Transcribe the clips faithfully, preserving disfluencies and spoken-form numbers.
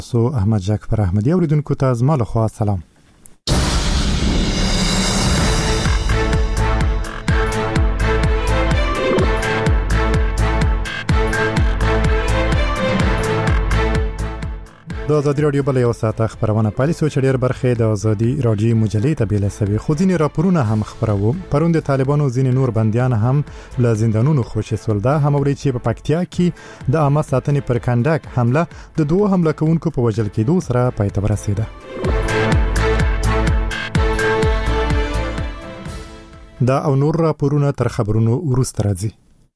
سو احمد جعفر احمدی اوریدونکو ته زما له خوا سلام. د ازادي رادیو بل یو ساعت خبرونه پالیسو چې ډېر برخه د ازادي رادیو مجلې ته بیل سوي خو ځینې راپورونه هم خبرو. پروند طالبانو ځینې نور بنديان هم له زندانونو خوشي سول. دا هم ورې چې په پکتیا کې د عامه ساتنې پر کندک حمله د دوه حمله کوونکو په وژل کېدو سره پای ته ورسېده. دا او نور راپورونه تر خبرونو وروسته راځي.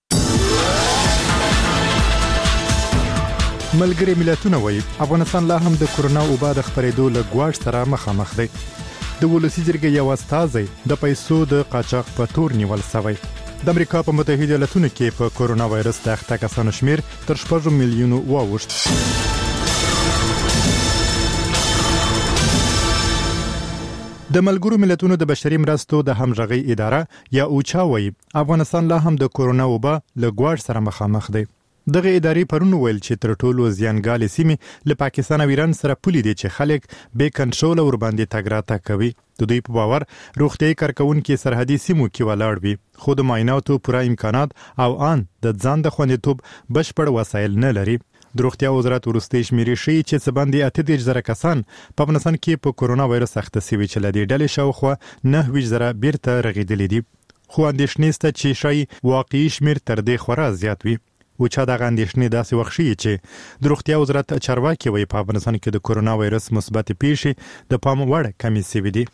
ملګری ملتونه وایي افغانستان لا هم د کورونا وبا د خپرېدو له ګواښ سره مخامخ دی. د ولسی جرګې یو استازی د پیسو د قاچاق په تور نیول شوی. د امریکا په متحده ایالاتونو کې په کورونا وایرس د اخته کسانو شمیر تر شپږ میلیونو واوښت. د ملګرو ملتونو د بشري مرستو د همغږي اداره یا اوچا وایي افغانستان لا هم د کورونا وبا له ګواښ سره مخامخ دی. دغه ادارې پرون ویل چې تر ټولو زیانګالې سیمې له پاکستان او ایران سره پولي دي چې خلک به کنټرول ور باندې تګ راتګ کوي. د دوی په باور روغتيایي کارکونکو سرحدي سیمو کې ولاړ وي خو د معایناتو پوره امکانات او ان د ځان د خوندیتوب بشپړ وسایل نه لري. د روغتیا وزارت ورستي شمیرې شي چې څه باندې اته دېرش زره کسان په افغانستان کې په کورونا وایرس اخته شوي چې لدی ډلې شاوخوا نه ویش زره بیرته رغیدلې دي. خو اندېښنې شته چې شای واقعي شمیر تر دې خورا زیات وي. و چې دا غندښنې داسې وخت شي چې د روغتیا وزارت چارواکي وایي په افغانستان کې د کورونا وایرس مثبت پیښې د پام وړ کمی شوي دي.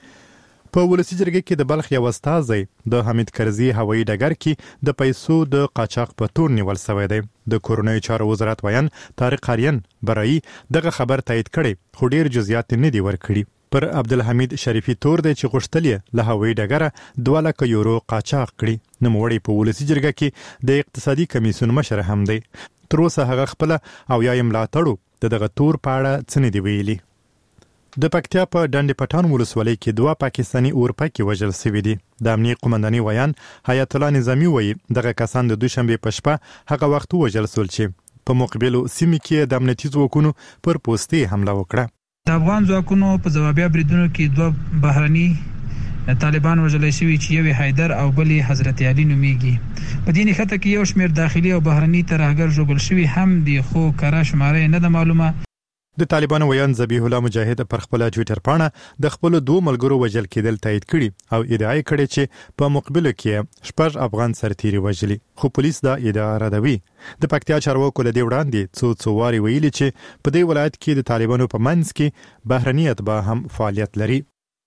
په ولسی جرګې کې د بلخ یو استازی د حمید کرزي هوایي ډګر کې د پیسو د قاچاق په تور نیول شوی دی. د کورونا چارو وزارت وایي طارق قاریان برای دغه خبر تایید کړي خو ډیر جزئیات نه دی ورکړي. پر عبدالحمید شریفی تور دی چې غوښتلې له هوایي ډګره دوه لکه یورو قاچاق کړي. نوموړی په ولسی جرګه کې د اقتصادي کمیسیون مشر هم دی. تر اوسه هغه خپل او یا ملاتړو دغه تور په اړه څه نه دی ویلي. د پکتیا په ډنډ پټان ولسوالۍ کې دوه پاکستانی اورپکي وژل شوي دي. د امنیت قومنداني ویان حیات الله نظامی وایي دغه کسان د دوشنبه په شپه هغه وخت وژل شول چې په مقابلو سیمه کې د امنیتي ځواکونو پر پوستي حمله وکړه. د افغان ځواکونو په ځوابي بریدونو کې دوه بهرني طالبان وژل شوي چې یو حیدر او بل حضرت علي نومیږي. په دې نښته کې یو شمېر داخلي او بهرني ترهګر ژوبل شوي هم دي خو کره شماره نه ده معلومه. د طالبانو ویان ذبیح الله مجاهد پر خپل ټوئیټر پاڼه د خپل دوه ملګرو وژل کېدل تایید کړي او ادعا کړې چې په مقابله کې شپږ افغان سرتیري وژلي خو پولیس دا ادعا ردوي. د پکتیا چارواکو له دې وړاندې څو څو واري ویلي چې په دې ولایت کې د طالبانو په منځ کې بهرني اتباع هم فعالیت لري.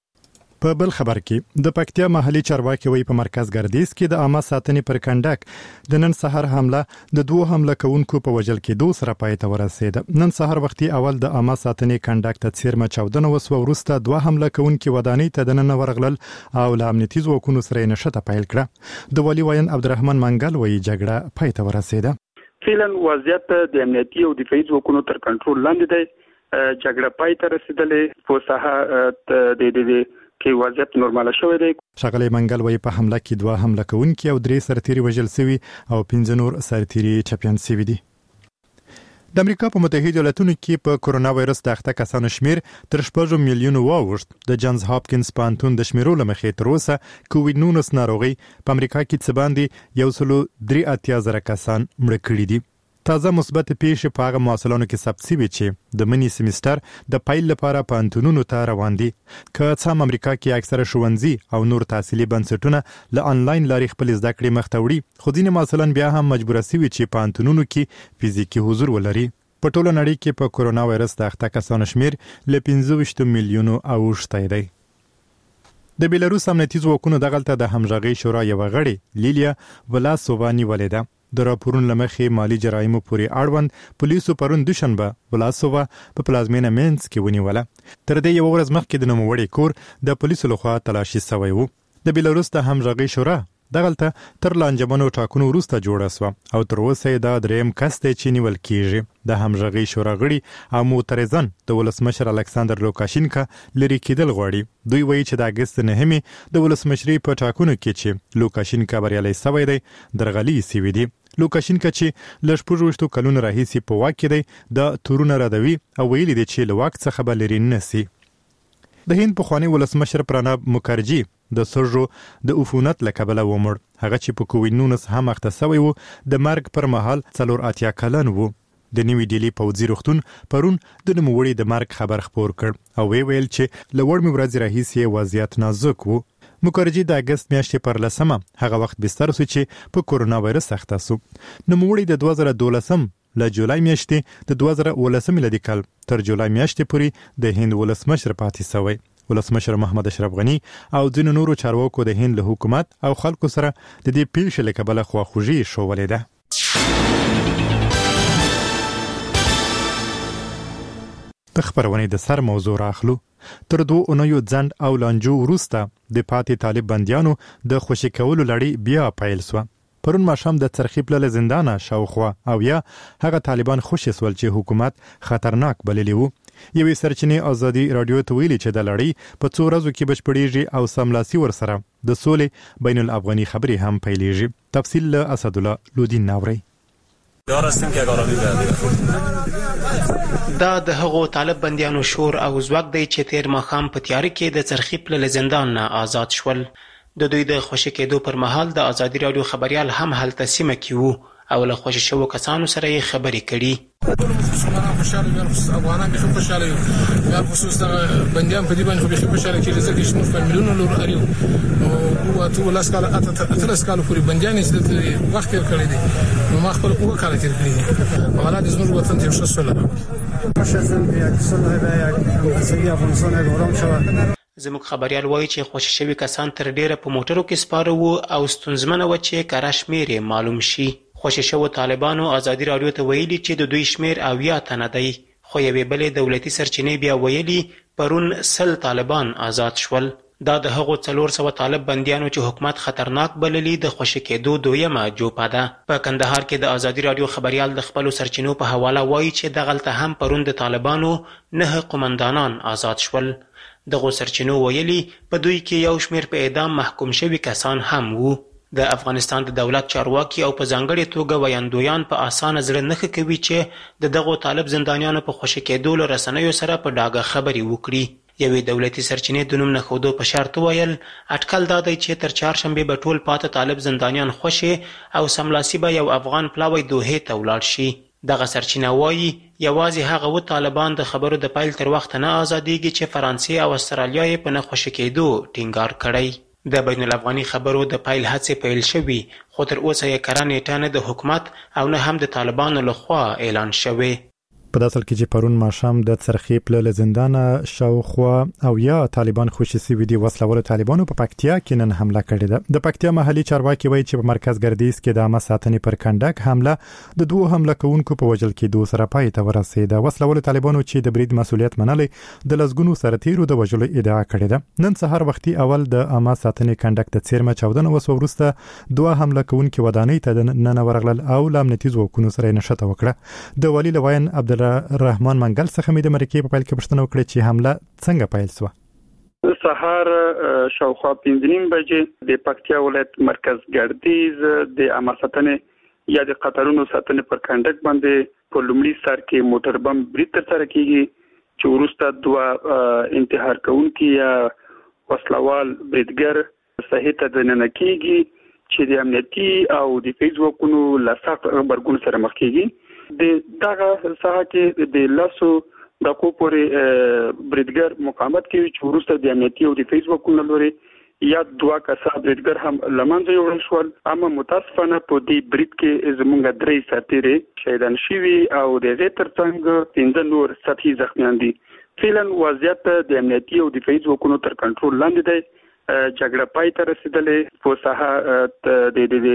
په بل خبر کې د پکتیا محلي چارواکي وی په مرکز ګردیز کې د عامه ساتنې پر کندک د نن سحر حمله د دوه حمله کوونکو په وژل کېدو سره پای ته ورسېده. نن سحر وختي اول د عامه ساتنې کندک ته څیرمه چاودنه وسو وروسته دوه حمله کوونکو ودانۍ ته د نن ورغلل او له امنیتي ځواکونو سره نشته پیل کړه. د ولی وین عبدالرحمن منګل وی جګړه پای ته ورسېده. فعلا وضعیت د امنیتي او دفاعي ځواکونو تر کنټرول لاندې دی. جګړه پای ته رسیدلې په ساحه د د کې وضعیت نورماله شوې ده. ښاغلی منګل وایي په حمله کې دوه حمله کوونکي او درې سرتیري وژل شوي او پنځه نور سرتیري ټپیان شوي دي. د امریکا په متحده ایالاتونو کې په کورونا وایرس د اخته کسانو شمیر تر شپږ میلیونو واوښت. د جانز هاپکینز پوهنتون د شمیرو له مخې تر اوسه کووډ نولس ناروغي په امریکا کې څه باندې یو سل درې اتیا زره کسان مړه کړي دي. تازه مثبت پیښې په هغه محصلانو کې ثبت شوي چې د منی سیمستر د پیل لپاره پوهنتونونو ته روان دي. که څه هم امریکا کې اکثره ښوونځي او نور تحصیلي بنسټونه له انلاین لارې خپل زده کړې مخ ته وړي خو ځینې محصلان بیا هم مجبوره شوي چې پوهنتونونو کې فزیکي حضور ولري. په ټوله نړۍ کې په کورونا وایرس د اخته کسانو شمیر له پنځه ویشت میلیونو اوښتی دی. د بیلاروس امنیتي ځواکونو دغلته د همغږي شورا یو غړي لیلیا ولاسووا نیولې ده. د راپورونو لمخې مالی جرایمو پورې اړوند پولیسو پرون دوشنبه ولاسووا په پلازمینه مینس کې ونیوله. تر دې یو ورځ مخکې د نوموړي کور د پولیسو لخوا تلاشي شوی و. د بیلاروس د همغږي شورا دغلته تر لانجمنو ټاکنو وروسته جوړه سوه او تر اوسه دا دریم کس دی چې نیول کیږي د همغږي شورا غړي او معترضان د ولسمشر الکساندر لوکاشینکا لري کېدل غواړي. دوی وایي چې د اګست نهمې د ولسمشري په ټاکنو کې چې لوکاشینکا بریالي سوی دی درغلي سوي دي. لوکاشینکا چې ل شپږ کلونو راهیسې په واک کې دی د تورونه ردوي او ویلي دی چې له واک څخه به لرې نه سي. د هند پخوانی ولسمشر پراناب مکرجي د سرجو د عفونت له کبله ومړ. هغه چې په کووډ نولس هم اخته سوی وو د مرګ پر مهال څلور اتیا کلن وو. د نیوي ډیلی پوځي روغتون پرون د نوموړي د مرګ خبر خپور کړ او وی ویل چې له وړمې ورځې راهیسې وضعیت نازک وو. مکرجي د اګست میاشتې پر لسمه هغه وخت بستر سو چې په کورونا وایرس اخته سو. نوموړي د دوه زره دولسم له جولای میاشتې د دوه زره اوولسم میلادي کال تر جولای میاشتې پورې د هند ولسمشر پاتې سوی. ولسمشر محمد اشرف غنی او ځینو نورو چارواکو د هند له حکومت او خلکو سره د دې پیښې له کبله خواخوږي ښودلې ده. د خبرونې د سر موضوع راخلو. تر دوه اونیو ځنډ او لانجو وروسته د پاتې طالب بندیانو د خوشي کولو لړۍ بیا پیل سوه. پرون ماښام د څرخي پله زندانه شاوخوا او یا هغه طالبان خوشي سول چې حکومت خطرناک بللی وو. یوې سرچینې ازادي رادیو ته ویلي چې د لړۍ په څو ورځو کې بشپړېږي او سملاسي ورسره د سولې بین الافغاني خبرې هم پیلېږي. تفصیل له اسدالله لودین ناوري. دا د هغو طالب بندیانو شور او ځواک دی چې تیر ماښام په تیاره کې د څرخي پله زندان نه آزاد شول. د دوی د خوشي کېدو پر مهال د ازادي رادیو خبريال هم هلته سیمه کې وو او له خوشي شوو کسانو سره یې خبرې کړي. افغانان به خوشاله یو یا خصوص د بندیان په دې باندې به خوشاله کېږي ځکه چې موږ په ملیونو لور اړیو او ټول لاس کال اته لاس کال پورې بندیان چې وخت تیر کړی دي نو ما خپل اوه کال تیر کړی دي. حالات زموږ وطن ته ښه سول شاسن بیا څنګه بیا سیاسي افغانستان غوړم شو. زموږ خبريال وایي چې خوشي شوي کسان تر ډیره په موټرو کې سپاره وو او ستونزمنه و چې کره شمیر یې معلوم شي. خوشي شوو طالبانو ازادي رادیو ته ویلي چې د دوی شمیر اویا تنه دی خو یوې بلې دولتي سرچینې بیا ویلي پرون سل طالبان آزاد شول. دا د هغو څلور سوه طالب بندیانو چې حکومت خطرناک بللي د خوشي کېدو دویمه جوپه ده. په کندهار کې د ازادي رادیو خبريال د خپلو سرچینو په حواله وایي چې دغلته هم پرون د طالبانو نه قومندانان آزاد شول. دغو سرچینو ویلي په دوی کې یو شمیر په اعدام محکوم شوي کسان هم وو. د افغانستان د دولت چارواکي او په ځانګړې توګه ویاندویان په اسانه زړه نه ښه کوي چې د دغو طالب زندانیانو په خوشي کېدو له رسنیو سره په ډاګه خبرې وکړي. یوې دولتي سرچینې د نوم نه ښودو په شرط وویل اټکل دا دی چې تر چهارشنبې به ټول پاته طالب زندانیان خوشي او سملاسي به یو افغان پلاوی دوحې ته ولاړ شي. دغه سرچینه وایي یوازې هغه و طالبان د خبرو د پیل تر وخته نه ازادېږي چې فرانسې او استرالیا یې په نه خوشي کېدو ټینګار کړی. د بین الافغاني خبرو د پیل هڅې پیل شوي خو تر اوسه یې کره نیټه نه د حکومت او نه هم د طالبانو لخوا اعلان شوی. په داسل کې چې پرون ماښام د څرخي پله زندانه شاوخوا او یا طالبان خوشي سوي دي. وسلوالو طالبانو په پکتیا کې نن حمله کړې ده. د پکتیا محلي چارواکي وایي چې په مرکز ګردیز کې د عامه ساتنې پر کنډک حمله د دوه حمله کوونکو په وژل کېدو سره پای ته ورسېده. وسلوالو طالبانو چې د برید مسؤلیت منلي د لسګونو سرتیرو د وژلو ادعا کړې ده. نن سهار وختي اول د عامه ساتنې کنډک د څیرمه چاودنه وسو وروسته دوه حمله کوونکو ودانۍ ته نن ورغلل او لامنتي ځواکونو سره نشته وکړه. د والي لوین عبد رحمان منګل څخه مې د امریکای په پیل کې پوښتنه وکړه چې حمله څنګه پیل شوه. سهار شاوخوا پنځه نیم بجې د پکتیا ولایت مرکز ګردیز د عامه ساتنې یا د قطارونو ساتنې پر کنډک باندې په لومړي سر کې موټر بم برید ترسره کیږي چې وروسته دوه انتحار کوونکي یا وسلوال بریدګر صحیح ته دننه کیږي چې د امنیتي او د فیسبوکونو له سخت غبرګون سره مخ کیږي. د دغه ساحه کې د لاسو د کوپورې بریدګر مقاومت کوي چې وروسته د امنیتي او د فیسبوکونو لوري یا دوه کسه بریدګر هم لمنځه یوړل شول. اما متاسفانه په دې برید کې زموږ درې سرتیري شهیدان شوي او د هغې ترڅنګ پنځه نور سطحي زخمیان دي. فعلا وضعیت د امنیتي او د فیسبوکونو تر کنټرول لاندې دی. جګړه پای ته رسیدلې په ساحه د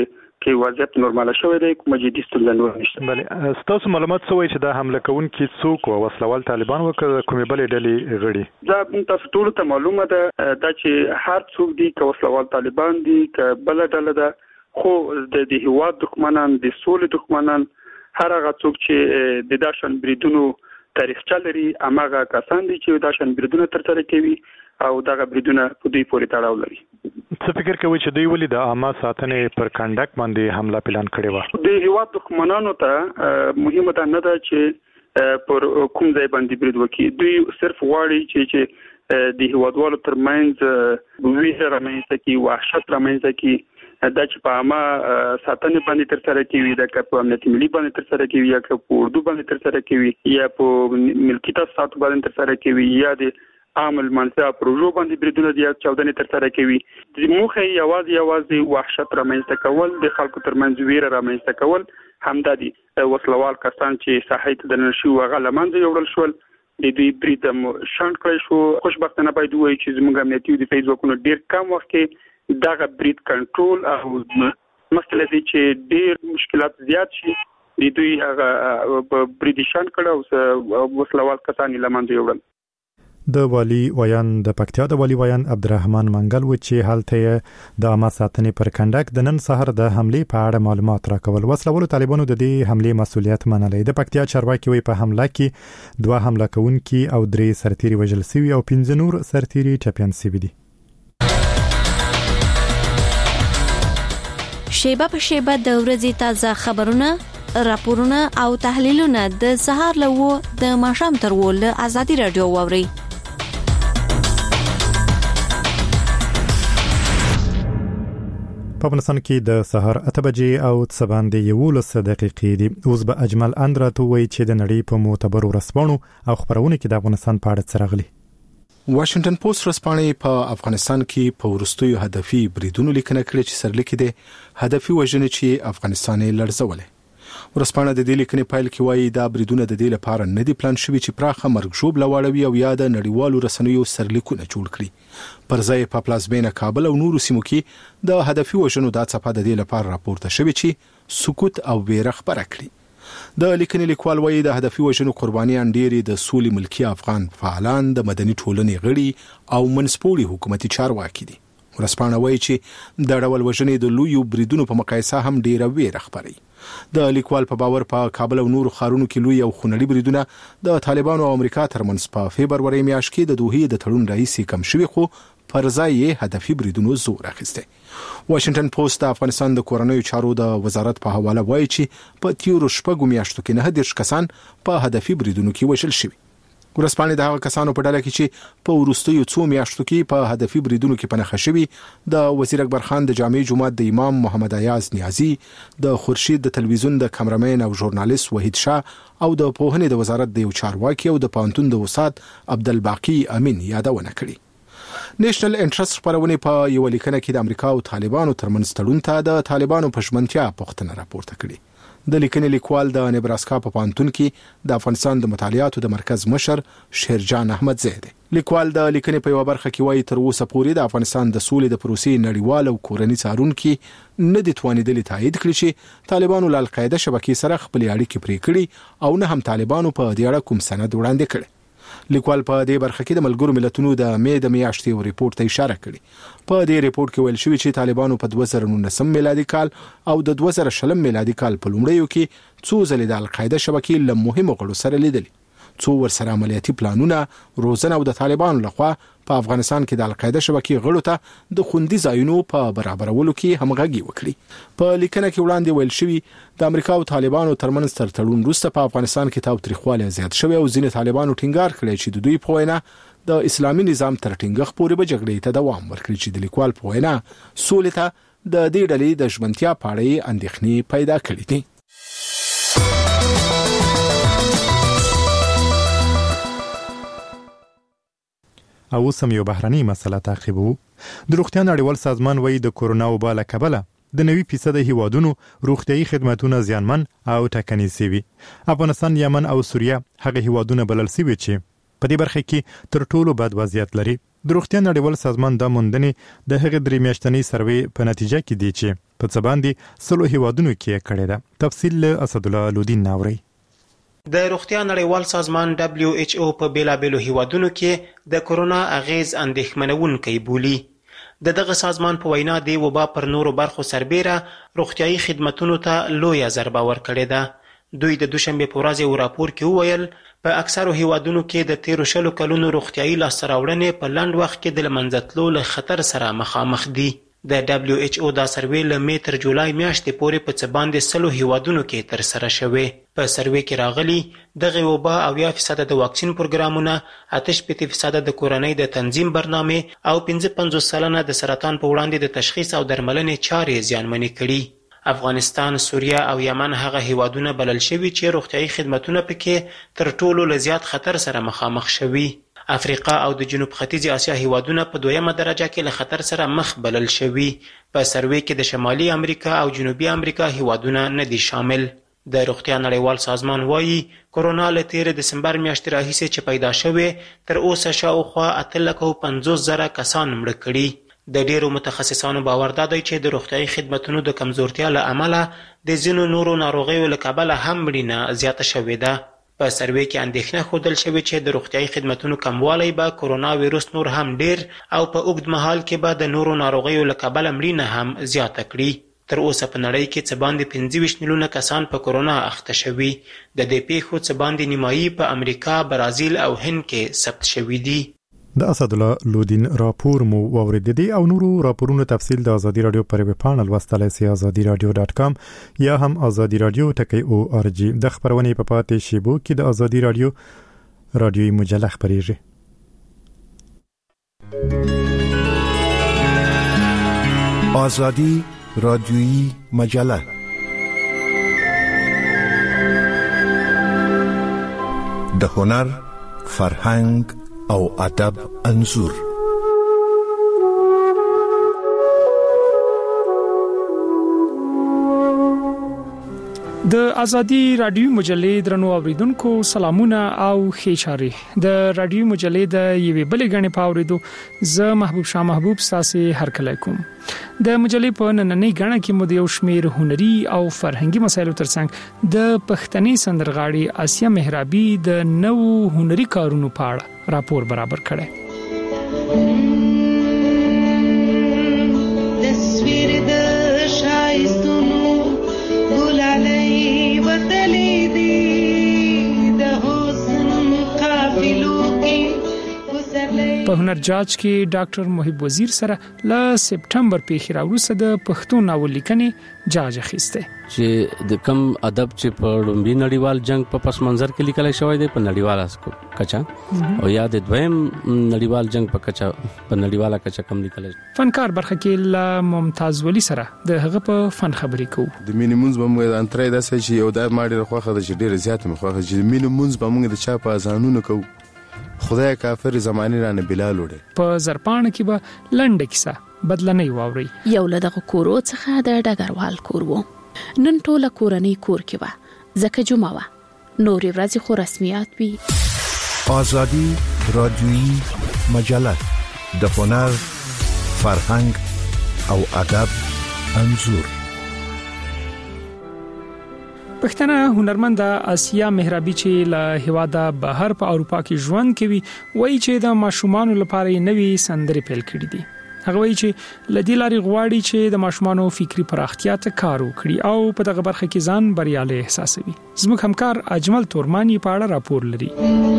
کې وضعیت نورمال شوی دی، کوم جدي ستونزه نور نشته. بله، ستاسو معلومات څه وایي چې دا حمله کوونکي څوک و؟ وسلوال طالبان و که کومې بلې ډلې غړي؟ دا تاسو ټول ته معلومه ده دا چې هر څوک دي، که وسلوال طالبان دي که بل ډله ده، خو د دې هیواد دښمنان، د سولې دښمنان، هر هغه څوک چې د داشن بریدونو تاریخچه لري، هغه کسان دي چې داشن بریدونه ترسره کوي او دغه بریدونه په دوی پورې تړاو لري. څه فکر کوي چې دوی ولې د عامه ساتنې پر کنډک باندې حمله پلان کړې و؟ د هیواد دښمنانو ته مهمه ده نه ده چې پر کوم ځای باندې برید وکړي، دوی صرف غواړي چې چې د هیوادوالو ترمنځ ویره رامنځته کړي، وحشت رامنځته کړي، دا چې په عامه ساتنې باندې ترسره کوي، دا که په امنیت ملي باندې ترسره کوي، یا که په اردو باندې ترسره کوي، یا په ملکي تاسیساتو باندې ترسره کوي، یا د عامل منځه پروژو باندې بریدونه دي چاودنې ترسره کوي. د موخه یوازې یوازې وحشت رامنځته کول، د خلکو ترمنځ ویره رامنځته کول همدا دي. وسلوال کسان چې ساحې ته دننه شو هغه له منځه یوړل شول، د دوی برید شنډ کړی شو. خوشبختانه باید ووایو چې زموږ امنیتي دفاعي ځواکونو ډېر کم وخت کې دغه برید کنټرول او مسله دي چې ډېر مشکلات زیات شي، د دوی هغه برید شنډ کړ او وسلوال کسان له منځه یوړل. د والی ویان د پکتیا د والی ویان عبدالرحمن منګل و چې حالته د عامه ساتنې پر کنډک د نن سحر د حمله په اړه معلومات راکول. وسلوالو طالبانو د دې حمله مسؤلیت منلې. د پکتیا چارواکي وی په حمله کې دوه حمله کوونکي او درې سرتیري وژل شوي او پنځه نور سرتیري ټپیان شوي دي. شیبه په شیبه د ورځې تازه خبرونه، راپورونه او تحلیلونه د سهار له و د ماښام تر و له ازادي رادیو واوري. په افغانستان کې د سهار اته بجې او څه باندې یولس دقیقې دي. اوس به اجمل اندراتو وایي چې د نړۍ په معتبرو رسنیو او خبرونه کې د افغانستان په اړه څه راغلي. واشنگټن پوسټ رسنۍ په افغانستان کې په ورستیو هدفي بریدونو لیکنه کړې چې سرلیک دي هدفي وژنې چې افغانستان یې لړزولې. ورسپانه د دې لیکنې پایل کې وایي دا بریدونه د دې لپاره نه دي پلان شوي چې پراخه مرګ ژوب لواړوي او یا د نړیوالو رسنیو سرلیکونه جوړ کړي. پر ځای په پلازمینه کابل او نورو سیمو کې د هدفي وژنو د څپه د دې لپاره راپورته شوی چې سکوت او بیره خبره کړي. د لیکنې لیکوال وایي د هدفي وژنو قربانیان ډېری د سولې ملکی افغان فعالان، د مدني ټولنې غړي او منسپوري حکومتي چارواکي دي. ورسپانه وایي چې د ډول وژنې د لویو بریدونو په مقایسه هم ډیره ویره خبري. د لیکوال په باور په کابل او نورو ښارونو کې لوی او خونړي بریدونه د طالبانو او امریکا ترمنځ په فبروري میاشت کې د دوحې د تړون رئیس کم شوی، خو پر ځای یې هدفي بریدونو زور اخیسته. واشنگټن پوسټ د افغانستان د کورنیو چارو د وزارت په حواله وایي چې په تیرو شپږو میاشتو کې نه دېرش کسان په هدفي بریدونو کې وژل شوي. ورسپانې د هغه کسانو په ډله کې چې په وروستیو څو میاشتو کې په هدفي بریدونو کې پنهخه شوي د وزیر اکبر خان د جامع جماعت د امام محمد ایاز نیازی، د خورشید د تلویزیون د کیمرامین او ژورنالیست وحید شاه او د پوهنې د وزارت د یو چارواکي او د پانتون د وسات عبدالباقی امین یادونه کړي. نېشنل انټرست خبرونه په یو لیکنه کې د امریکا او طالبانو ترمنځ تړون ته د طالبانو په ژمنتیا پوښتنه راپورته کړي. د لیکنې لیکوال د نبراسکا په پانتون کې د افغانستان د مطالعاتو د مرکز مشر شیرجان احمد زید. لیکوال د لیکنې په یو برخه کې وایي تر اوسه پورې د افغانستان د سولې د پروسې نړیوال او کورنی څارونکي نه دي توانیدلي تایید کړي چې طالبانو له القاعده شبکې سره خپل اړیکې پرې کړي او نه هم طالبانو په دې اړه کوم سند وړاندې کړي. لیکوال په دې برخه کې د ملګرو ملتونو د مې د میاشتې یو ریپورت ته اشاره کړې. په دې ریپورت کې ویل شوی چې طالبانو په دوه زره نولسم میلادي کال او د دوه زره شلم میلادي کال په لومړیو کې څو ځلې د القاعده شبکې له مهمو غړو سره لیدل، څو ورسره عملیاتي پلانونه، روزنه او د طالبانو لخوا په افغانستان کې د القاعده شبکې غړو ته د خوندي ځایونو په برابرولو کې همغږي وکړي. په لیکنه کې وړاندې ویل شوی د امریکا او طالبانو ترمنځ تر تړون وروسته په افغانستان کې تاوتریخوالی زیات شوی او ځینې طالبانو ټینګار کړی چې د دوی په وینا د اسلامي نظام تر ټینګښت پورې به جګړې ته دوام ورکړي، چې د لیکوال په وینا سولې ته د دې ډلې د ژمنتیا په اړه اندېښنې پیدا کړې دي. او سم یو بهرني مسله تعقیبو. د روغتیا نړیوال سازمان وایي د کورونا وبا له کبله د نوي فیصد هیوادونو روغتیايي خدماتونه زیانمن او ټکني شوي. افغانستان، یمن او سوریه هغه هیوادونه بلل شوي چې په دې برخه کې تر ټولو بد وضعیت لري. د روغتیا نړیوال سازمان د موندنې د هغې درې میاشتنۍ سروې په نتیجه کې دی چې په څه باندې سلو هیوادونو کې کړې ده. تفصیل له اسدالله لودین ناوري. د روغتیا نړیوال سازمان دبلیو ایچ او په بیلابیلو هیوادونو کې د کورونا اغیز اندېښمنونکی بولي. د دغه سازمان په وینا د وبا پر نورو برخو سربیره روغتیايي خدمتونو ته لویه ضربه ورکړې ده. دوی د دوشنبې په ورځ یو راپور کې وویل په اکثرو هیوادونو کې د تیرو شلو کلونو روغتیايي لاسته راوړنې په لنډ وخت کې د له منځه تلو له خطر سره مخامخ دي. د دبلیو ایچ او دا سروې له مې تر جولای میاشتې پورې په څه باندې سلو هیوادونو کې ترسره شوې. په سروې کې راغلي دغه وبا اویا فیصده د واکسین پروګرامونه، اته شپېته فیصده د کورنۍ د تنظیم برنامې او پنځه پنځوس سلنه د سرطان په وړاندې د تشخیص او درملنې چارې زیانمنې کړي. افغانستان، سوریه او یمن هغه هیوادونه بلل شوي چې روغتیايي خدمتونه پکې تر ټولو له زیات خطر سره مخامخ شوي. افریقا او د جنوب ختیځې اسیا هیوادونه په دویمه درجه کې له خطر سره مخ بلل شوي. په سروې کې د شمالي امریکا او جنوبي امریکا هیوادونه نه دي شامل. د روغتیا نړیوال سازمان وایي کورونا له تېرې دسمبر میاشتې راهیسې چې پیدا شوې تر اوسه شاوخوا اته لکه او پنځوس زره کسان مړه کړي. د ډیرو متخصصانو باور دا دی چې د روغتیايي خدمتونو د کمزورتیا له امله د ځینو نورو ناروغیو له کبله هم مړینه زیاته شوې ده. په سروې کې اندېښنه ښودل شوې چې د روغتیايي خدمتونو کموالی به کورونا ویروس نور هم ډیر او په اوږد مهال کې به د نورو ناروغیو له کبله مړینه هم زیاته کړي. تر اوسه په نړۍ کې څه باندې پنځه ویشت میلیونه کسان په کورونا اخته شوي. د دې پیښو څه باندې نیمایي په امریکا، برازیل او هند کې ثبت شوي دي. د اسدالله لودین راپور مو واوریدلی او نورو راپورونو تفصیل د ازادي رادیو پر ویب پاڼه لوستلای شئ ازادي رادیو ډاټ کام یا هم ازادي رادیو ټکی او ار جی. د خبرونې په پاتې شیبو کې د ازادي رادیو رادیوي مجله خبريږي. ازادي رادیوي مجله د هنر، فرهنګ او ادب انځور. د ازادي رادیو مجلې درنو اوریدونکو سلامونه او ښه. د رادیو مجلې د یوې بلې غنې پاوریدو زه محبوب شاه محبوب تاسو هر کله کوم. د مجلې په نننۍ غنه کې مو د یو شمیر هنري او فرهنګي مسایلو ترڅنګ د پښتني سندرغاړي آسیا مهرابي د نوو هنري کارونو په اړه راپور برابر کړی. تصویر د شایستونو ګلالي وتلې دي د حسن قافلو کې. په هنر جاج کې ډاکټر محب وزیر سره ل سپټمبر پیښې راوړسته د پښتو ناول لیکنې جاج اخیسته چې د کم ادب چې په لومړي نړیوال جنگ په پس منظر کې لیکل شوی دی په نړیواله اسکو کچا او یا د دویم نړیوال جنگ په کچا په نړیواله کچا کم لیکل. فنکار برخه کې ل ممتاز ولی سره د هغه په فن خبرې کوو. د مینیمونز بمغه د انترای د سې چې یو د ماډي خوخه د ډیره زیات مخه چې مینیمونز بمغه د چا په ځانونو کوو. خدای کافر زمانه رانه بلال وړي. په زرپان کې به لنډه کیسه بدلنې واوري. یو لدغه کورو څخه د ډګروال کور وو. نن ټوله کورنۍ کور کې و ځکه جمعه و. نورې ورځې خو رسمیات وي. ازادي رادیوي مجله د هنر، فرهنګ او ادب انځور. پښتنه هنرمند آسیا مهرابي چې له هواده بهر په اروپا کې ژوند کوي وایي چې د ماشومان لپاره نوې سندرې پیل کړې دي. هغه وایي چې لدی لاري غواړي چې د ماشومان فکری پراختیا ته کار وکړي او په دغه برخه کې ځان بریالي احساسوي. زموږ همکار اجمل تورمانی په اړه راپور لري.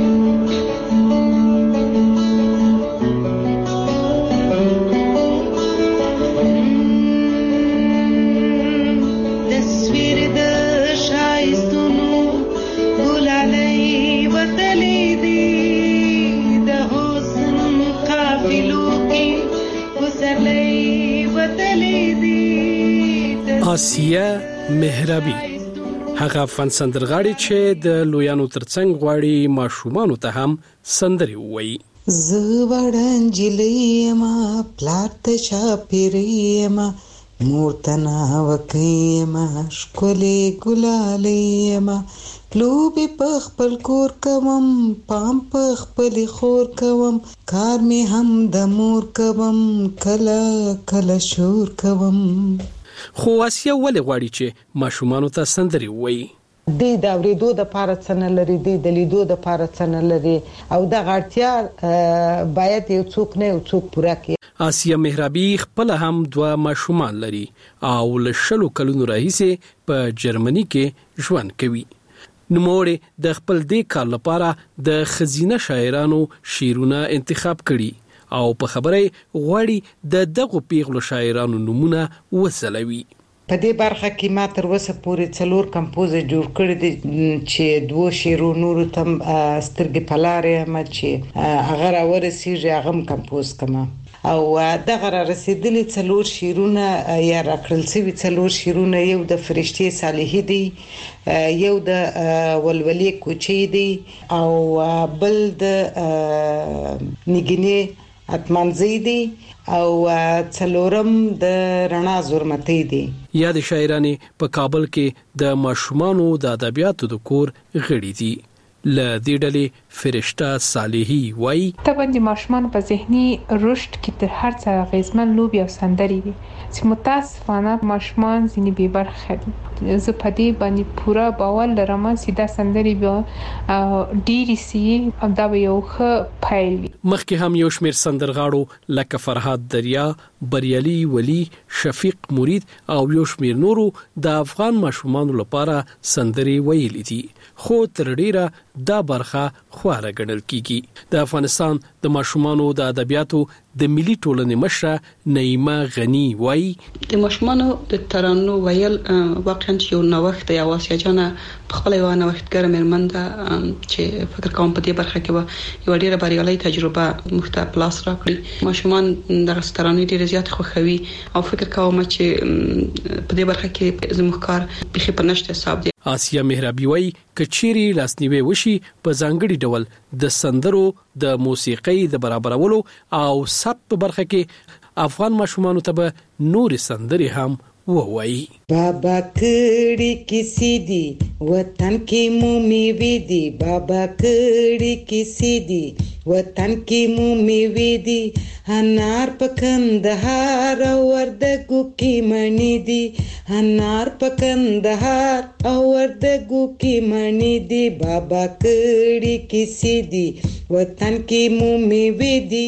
آسیا مهرابي هغه فن سندرغاړي چې د لویانو ترڅنګ غواړي ماشومانو ته هم سندري وایي. زه وړاندې ما پلار ته چا پیری ما مورتنا وکیما شکلی ګلالیما لوبي په خپل کور کوم پام په خپل خور کوم کار می هم د مور کوم کلا کلا شور کوم. خو آسیا ولې غواړي چې ماشومان ته سندري وایي؟ د دا ورېدو د پاره څنګه لري د لیدو د پاره څنګه لري او د غړتیا باید یو څوک نه یو څوک پوره کړي. آسیا مهرابي خپل هم دوه ماشومان لري او له شلو کلونو راهیسې په جرمني کې ژوند کوي. نوموړی د خپل دې کار لپاره د خزینه شاعرانو شعرونه انتخاب کړي او په خبره غواړي د دغه پیغلو شاعرانو نمونه وسلوي. په دې برخه کې ما تر اوسه پورې څلور کمپوز جوړ کړی دي چې دوه شعرونه نور تم سترګې پلارې ما چې هغه راورسیږي هغه کمپوز کما او دغه را رسیدلي څلور شعرونه یا راکړل شوي څلور شعرونه یو د فرشتي صالحي دی یو د ولولې کوچي دی او بل د نګینه اتمنځي دی او څلورم د رڼا زورمتي دی. یا د شاعرانې په کابل کې د ماشومانو د ادبیاتو د کور غړي دي. ل دې ډلې فرشته صالحي وای ته باندې ماشومان په ذهني رشد کې تر هر څه غیزمن لوبي او سندري دي چې متاسفانه ماشومان ځینې به برخه دي. زه په دې باندې پورا باور لرم چې دا سندري به ډيري سي او دا به یو ښه فایل وي. مخکې هم یو شمېر سندرغاړو لکه فرهاد دریا، بریالي ولی، شفیق مرید او یو شمېر نورو د افغان ماشومانو لپاره سندري ویلي دي خو تر ډیره دا برخه خواره ګڼل کیږي. د افغانستان د ماشومانو د ادبیاتو د ملي ټولنې مشره نعیمه غنی وای د ماشومانو د ترانو ویل واقعا یو نوښت دی. اواسیا جان په خپل یو نوښتګر مېرمن ده چې فکر کوم په دې برخه کې یو ډیره بریالي تجربه مخته پلاس راکړي. ماشومان د ترانې ډیره زیات خوښوي او فکر کوم چې په دې برخه کې زموږ کار به په نشته حساب دی. آسیا مهرابي وای کچيري لاسنیوي وشي په ځانګړي ډول د سندرو د موسیقۍ د برابرولو او سب په برخه کې افغان ماشومانو ته به نور سندري هم ووایي. بابا کړي کسی دی وطن کې مومي وی دی بابا کړي کسی دی وطن کې مومي وی دی انار پکندهار او وردګو کې منی دی انار پکندهار او وردګو کې منی دی بابا کړي کسی دی وطن کې مومي وی دی.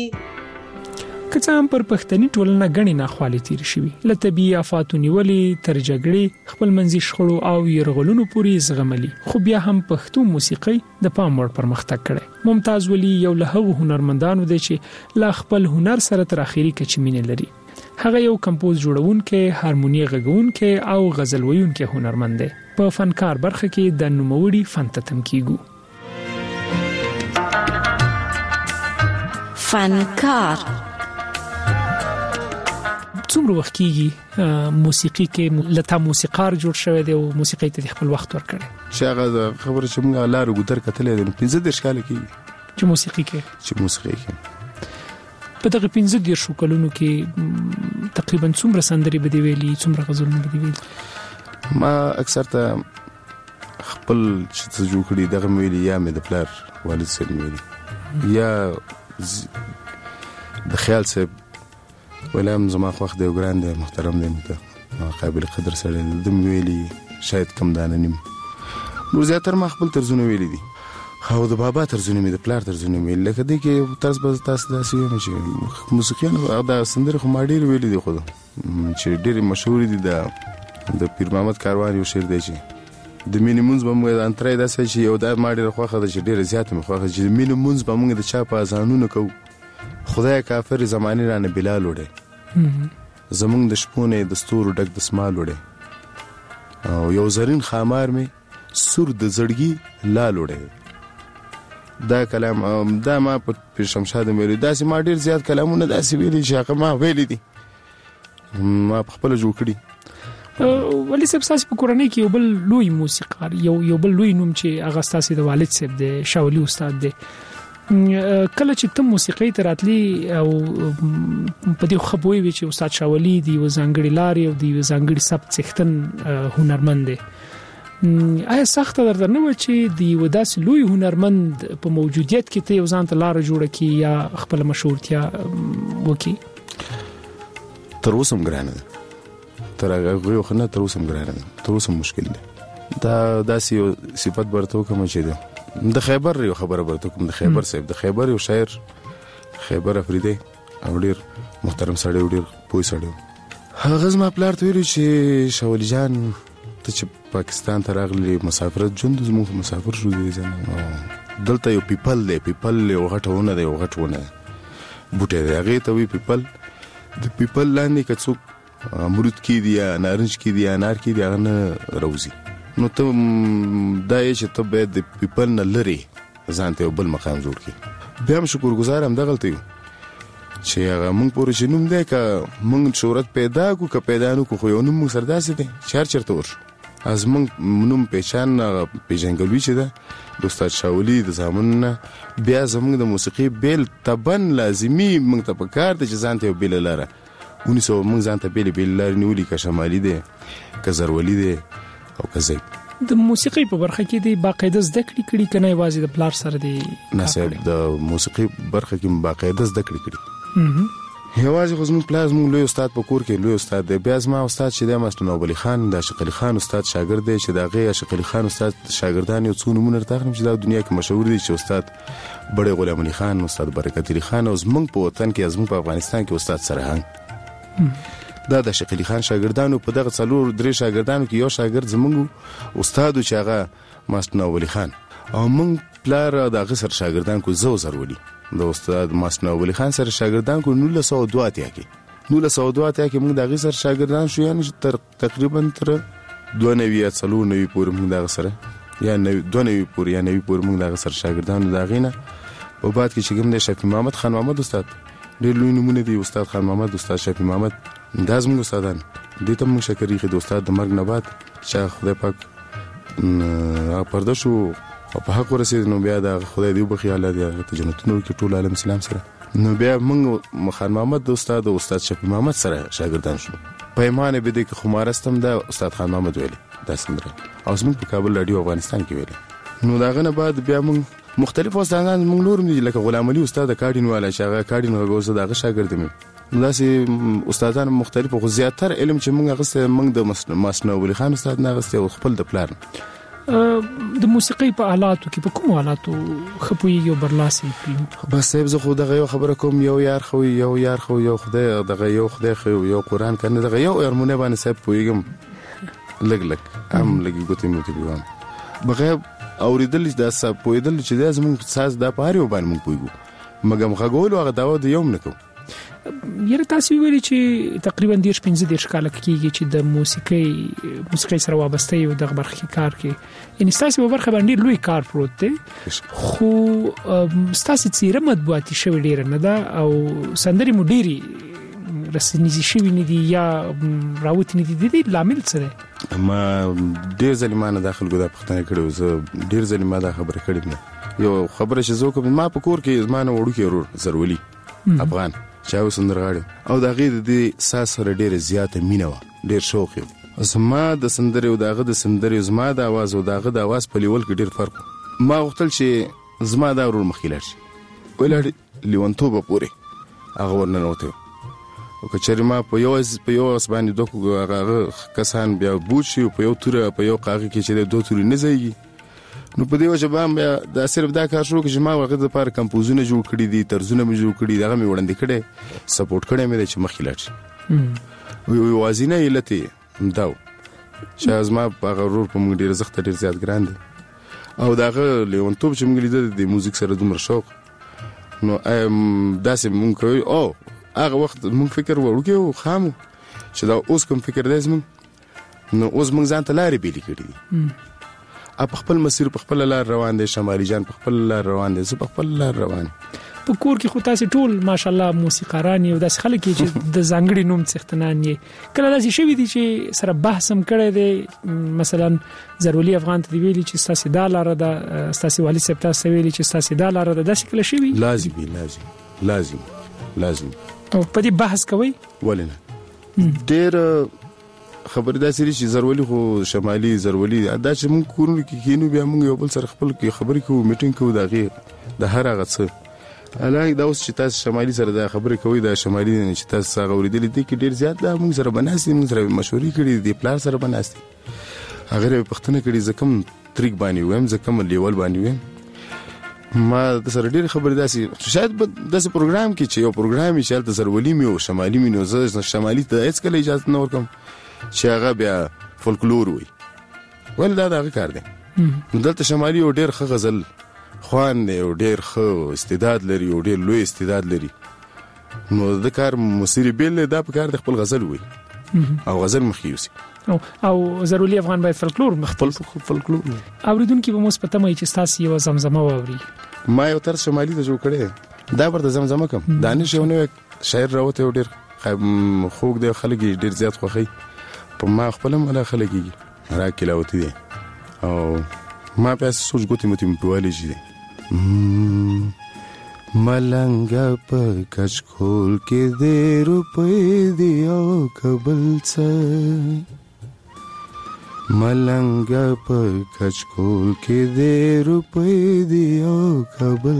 که څه هم پر پښتني ټولنه غني ناخوالي تیر شوی له طبي آفاتو نیولې تر جګړې خپل منځي شخړو او يرغلونو پورې زغملي خو بیا هم پښتو موسیقي د پام وړ پرمختګ کړي. ممتاز ولی یو له هغو هنرمندانو دی چې لا خپل هنر سره تر اخیری کچمینه لري. هغه یو کمپوز جوړونکې، هارمونی غږونکې او غزل ویونکې هنرمند دی. په فنکار برخه کې د نوموړي فن ته تم کیږو. فنکار څومره وخت کېږي موسیقي کې لته موسیقار جوړ شوی دی او موسیقي ته خپل وخت ورکړي؟ شاغه خبره چې موږ لارو ګذر کتلې د پنځه د ښکال کې چې موسیقي کې چې موسیقي کې په دغه پنځه د شو کلونو کې تقریبا څومره سندري بده ویلي څومره غزلونه بده ویلي؟ ما اکثر ته خپل چې جوړ کړی دغه ویلي یا مې د پلار والد سره ویلي یا د خیال سره ولهم زما خوښ دی ګران دی محترم دی ته قابل قدر سره د ویلي شاید کم دانه نیم نور زیاتره ما خپل ترزونه ویلي دي او د بابا ترزونه مې د پلار ترزونه مې لکه دی کې طرز به تاسو داسې ویم چې موسیقیان د سندره خو ما ډېر ویلي دي خو چې ډېر مشهور دي د د پیر محمد کاروان یو شعر دی چې د مینې مونږ به موږ انترای داسې چې یو د ما ډېر خوښه ده چې ډېر زیات مې خوښه چې د مینې مونږ به موږ د چا په اذانونو کوو خدای کافر زمانه رانه بلال وړي زمونږ د شپونه د ستورو ډک د سمال وړي او یو زرین خامار می سور د زړګي لال وړي. دا کلام دا ما په شمشاد مې دا سي ما ډیر زیات کلامونه داسې ویلي چې هغه ما ویلي دي ما په خپل جوړ کړی. ولی سب ساس په کورنۍ کې یو بل لوی موسیقار یو یو بل لوی نوم چې هغه ستاسو د والد صاحب د شاولي استاد دی کله چې ته موسیقي تراتلی او په دې خبوي وی چې استاد شاولی دی وزنګړي لاري او دی وزنګړي سب څختن هنرمند دی آیا سخت درته نه و چې دی وداس لوی هنرمند په موجودیت کې ته یو ځان ته لار جوړه کی یا خپل مشهورتیا وکي تر اوسه ګرانه ده تر هغه خو نه تر اوسه ګرانه ده تر اوسه مشکل ده دا داسې صفات برته کوم چې ده د خیبر یو خبره برته کوم د خیبر صاحب د خیبر یو شاعر خیبر افریدی او ډیر محترم سړی ډیر پوه سړی هغه زما پلار ته ویل چې شاولی جان ته چې پاکستان ته راغلی مسافرت ژوند زموږ مسافر شو دي ځنه دلته یو پیپل دی پیپل یو غټونه دی یو غټونه بوټي دی هغه ته وی پیپل د پیپل لاندې کڅوک امرود کې دی یا نارنج کې دی یا انار کې دی هغه نه روزي نو ته دا یې چې ته به د پیپل نه لري ځان ته بل مقام جوړ کړي بیا هم شکر گزار هم دغلته یو چې هغه مونږ پورې چې نوم دی که مونږ شهرت پیدا کو که پیدا نو کو خو یو نوم مونږ سره داسې دی چار چرته ورشو از مونږ نوم پیچان پیژنګلوي چې ده د استاد شاولی د زامنونه بیا زمونږ د موسیقي بیل تبن لازمی مونږ ته پکار دی چې ځان ته بیل لاره ونی سو مونږ ځان ته بیل بیل لاره نیولې که شمالي دی که زرولی دی او که زیب د موسیقي په برخه کې دی باقاعده زده کړې کړي کنه یوازې د پلار سره دی نه صاحب د موسیقي برخه کې باقاعده زده کړې کړي یوازې خو زموږ پلار زموږ لوی استاد په کور کې لوی استاد دی بیا زما استاد چې دی ماستر نوبل خان د عاشق علي خان استاد شاګرد دی چې د هغې عاشق علي خان استاد شاګردان یو څو نومونه درته اخلم چې دا دنیا کې مشهور دي چې استاد بړی غلام علي خان استاد برکت علي خان او زموږ په وطن کې زموږ په افغانستان کې استاد سرهنګ دا د عاشق علي خان شاګردانو په دغه څلور درې شاګردانو کې یو شاګرد زموږ استاد چې هغه ماستر نوبل خان او موږ پلار د هغه سره شاګردان کو زو زرولي د استاد ماستر نوبل خان سره شاګردان کو نولس سوه دوه اتیا کې نولس سوه دوه اتیا کې موږ د هغې سره شاګردان شو یعنې تر تقریبا تر دوه نوي یا څلور نوي پورې موږ د هغه سره یا دوه نوي پورې یا نوي پورې موږ د هغه سره شاګردانو د هغې نه په بعد کې چې کوم دی شفیع محمد خان محمد استاد ډېر لوی نومونه دي استاد خان محمد استاد شفیع محمد دا زموږ استادان دې ته موږ شکر ایښی د استاد د مرګ نه بعد چې خدای پاک پرده شو او په حق ورسېد نو بیا د خدای دې وبخي الله دې هغه ته جنتونه ورکړي ټول عالم اسلام سره نو بیا موږ خان محمد د استاد او استاد شفیع محمد سره شاګردان شو پیمانه به دې کې خمارستم د استاد خان محمد ویلي دا سندره او زموږ په کابل رادیو افغانستان کې ویلي نو داغه نه بعد بیا موږ مختلف استادان موږ نور دي لکه غلام علي استاد کاډین والا چې هغه کاډین غوښه دغه شاګرد مې نو داسې استادان مختلف خو زیاتره علم چې موږ غسه موږ د ماستر نوبل خان استاد نه غسه خپل د پلان د موسیقي په آلاتو کې په کوم آلاتو خپوي یو برلاسي کړو بس صاحب زه خو دغه یو خبره کوم یو یار خو یو یار خو یو خدای دغه یو خدای خو یو قران کنه دغه یو هارمونی باندې صاحب پویګم لګ لګ ام لګي ګوتې مو ته دیوام بغیر اوریدل د صاحب پویدل چې د زمون ساز د پاره باندې مو پویګو مګم غوول هغه داوا د یوم نکو یره تاسو ویلي چې تقریبا ډیر پنځه دېرش کاله کېږي چې د موسیقي موسیقي سره وابسته یو د برخه کې کار کوي ان تاسو په برخه باندې لوی کار پروت دی خو تاسو چیرې مطبوعاتي شوی ډیر نه ده او سندري مو ډيري رسنیزي شوی نه دي یا راوتی نه دي د لامل سره ما ډیر ظالمانه داخل ګدا پښتنه کړو زه ډیر ظالمانه دا خبره کړې یو خبره چې زه کوم ما په کور کې زمانه وړو کې ورور زرولي افغان چاو سندرغاړي او د غیر د ساس سره ډیره زیاته مینه و ډیر شوق یو زما د سندري او دغه د سندري زما د आवाज او دغه د आवाज په لیول کې ډیر فرق ما غوښتل چې زما دا ورور مخیلر شي ولې لیونتوب پوري هغه ورننوته او کچېر ما په یو په یو اسباني دوه هغه کسان بیا بوچي په یو تور په یو قاغه کې چې د دوه توري نه زیږي نو په دې وجه باندې دا صرف دا کار شروع چې ما وخت لپاره کمپوزونه جوړ کړي دي طرزونه مې جوړ کړي دغه مې وړاندې کړي سپورټ کړي مې چې مخې لاړ شي وي وازینه یلته داو چې از ما په غرور په موږ ډیر زخت ډیر زیات ګران دي او داغه لیونتوب چې موږ لیدل د موزیک سره دومره شوق نو داسې موږ کوي او هغه وخت موږ فکر وړو خامو چې دا اوس کوم فکر دی زموږ نو اوس موږ ځان ته لارې بیلې کړې دي په خپل مسیر په خپل لار روان دي شمالي جان په خپل لار روان دي زه په خپل لار روان په کور کې خو تاسو ټول ماشالله موسیقاران یو داس خلک چې د ځانګړي نوم څښتنان یې کله داسې شوی دي چې سره بحث هم کړی دی مثلا ضروري افغان ته ویلي چې تاسو د لاره د تاسو والي صاحب تاسو ویلي چې تاسو د لاره د داسې کله شوی لازمي لازم لازم لازم او په دې بحث کوي ولنه ډېر خبر دا سری چې زرولي خو شمالي زرولي دا چې مونږ کورونو کې کینو بیا مونږ یو بل سره خپل کې خبرې کوو میټینګ کوو دا غیر د هر هغه څه الای دا اوس چې تاسو شمالي سره دا خبرې کوي دا شمالي چې تاسو هغه ورېدل دي کې ډېر زیات دا مونږ سره بناسي مونږ سره مشورې کړې دي پلان سره بناسي هغه پښتنه کړي زکم طریق باندې ویم زکم لیول باندې ویم ما د سره ډېر خبرې داسي شاید داسې پروګرام کې چې یو پروګرام یې چې د زرولي مې او شمالي مې نو زه شمالي ته هیڅ کله اجازه نه ورکوم چې هغه بیا فولکلور وي ول دا دغه کار دی نو دلته شمالي او ډېر ښه غزل خوان دی او ډېر ښه استعداد لري او ډېر لوی استعداد لري نو د کار موسیقي بیل دا په کار د خپل غزل وي او غزل مخیوسي او او ضروري افغان باید فولکلور مختلف فولکلور اوریدونکو به مو پته مې چې تاسو یو زمزمه واوري ما یو تر شمالي ته جوړ کړی دا ورته زمزمه کوم دانش یو نو شاعر راوته ډېر خوګ دی خلک ډېر زیات خوخي په ما خپل مله خلګي را کلاوتی دي او ما په سوچ ګوتې متي په والي جي ملنګ په کچ کول کې دې روپې دی او قبل څه ملنګ په کچ کول کې دې روپې دی او قبل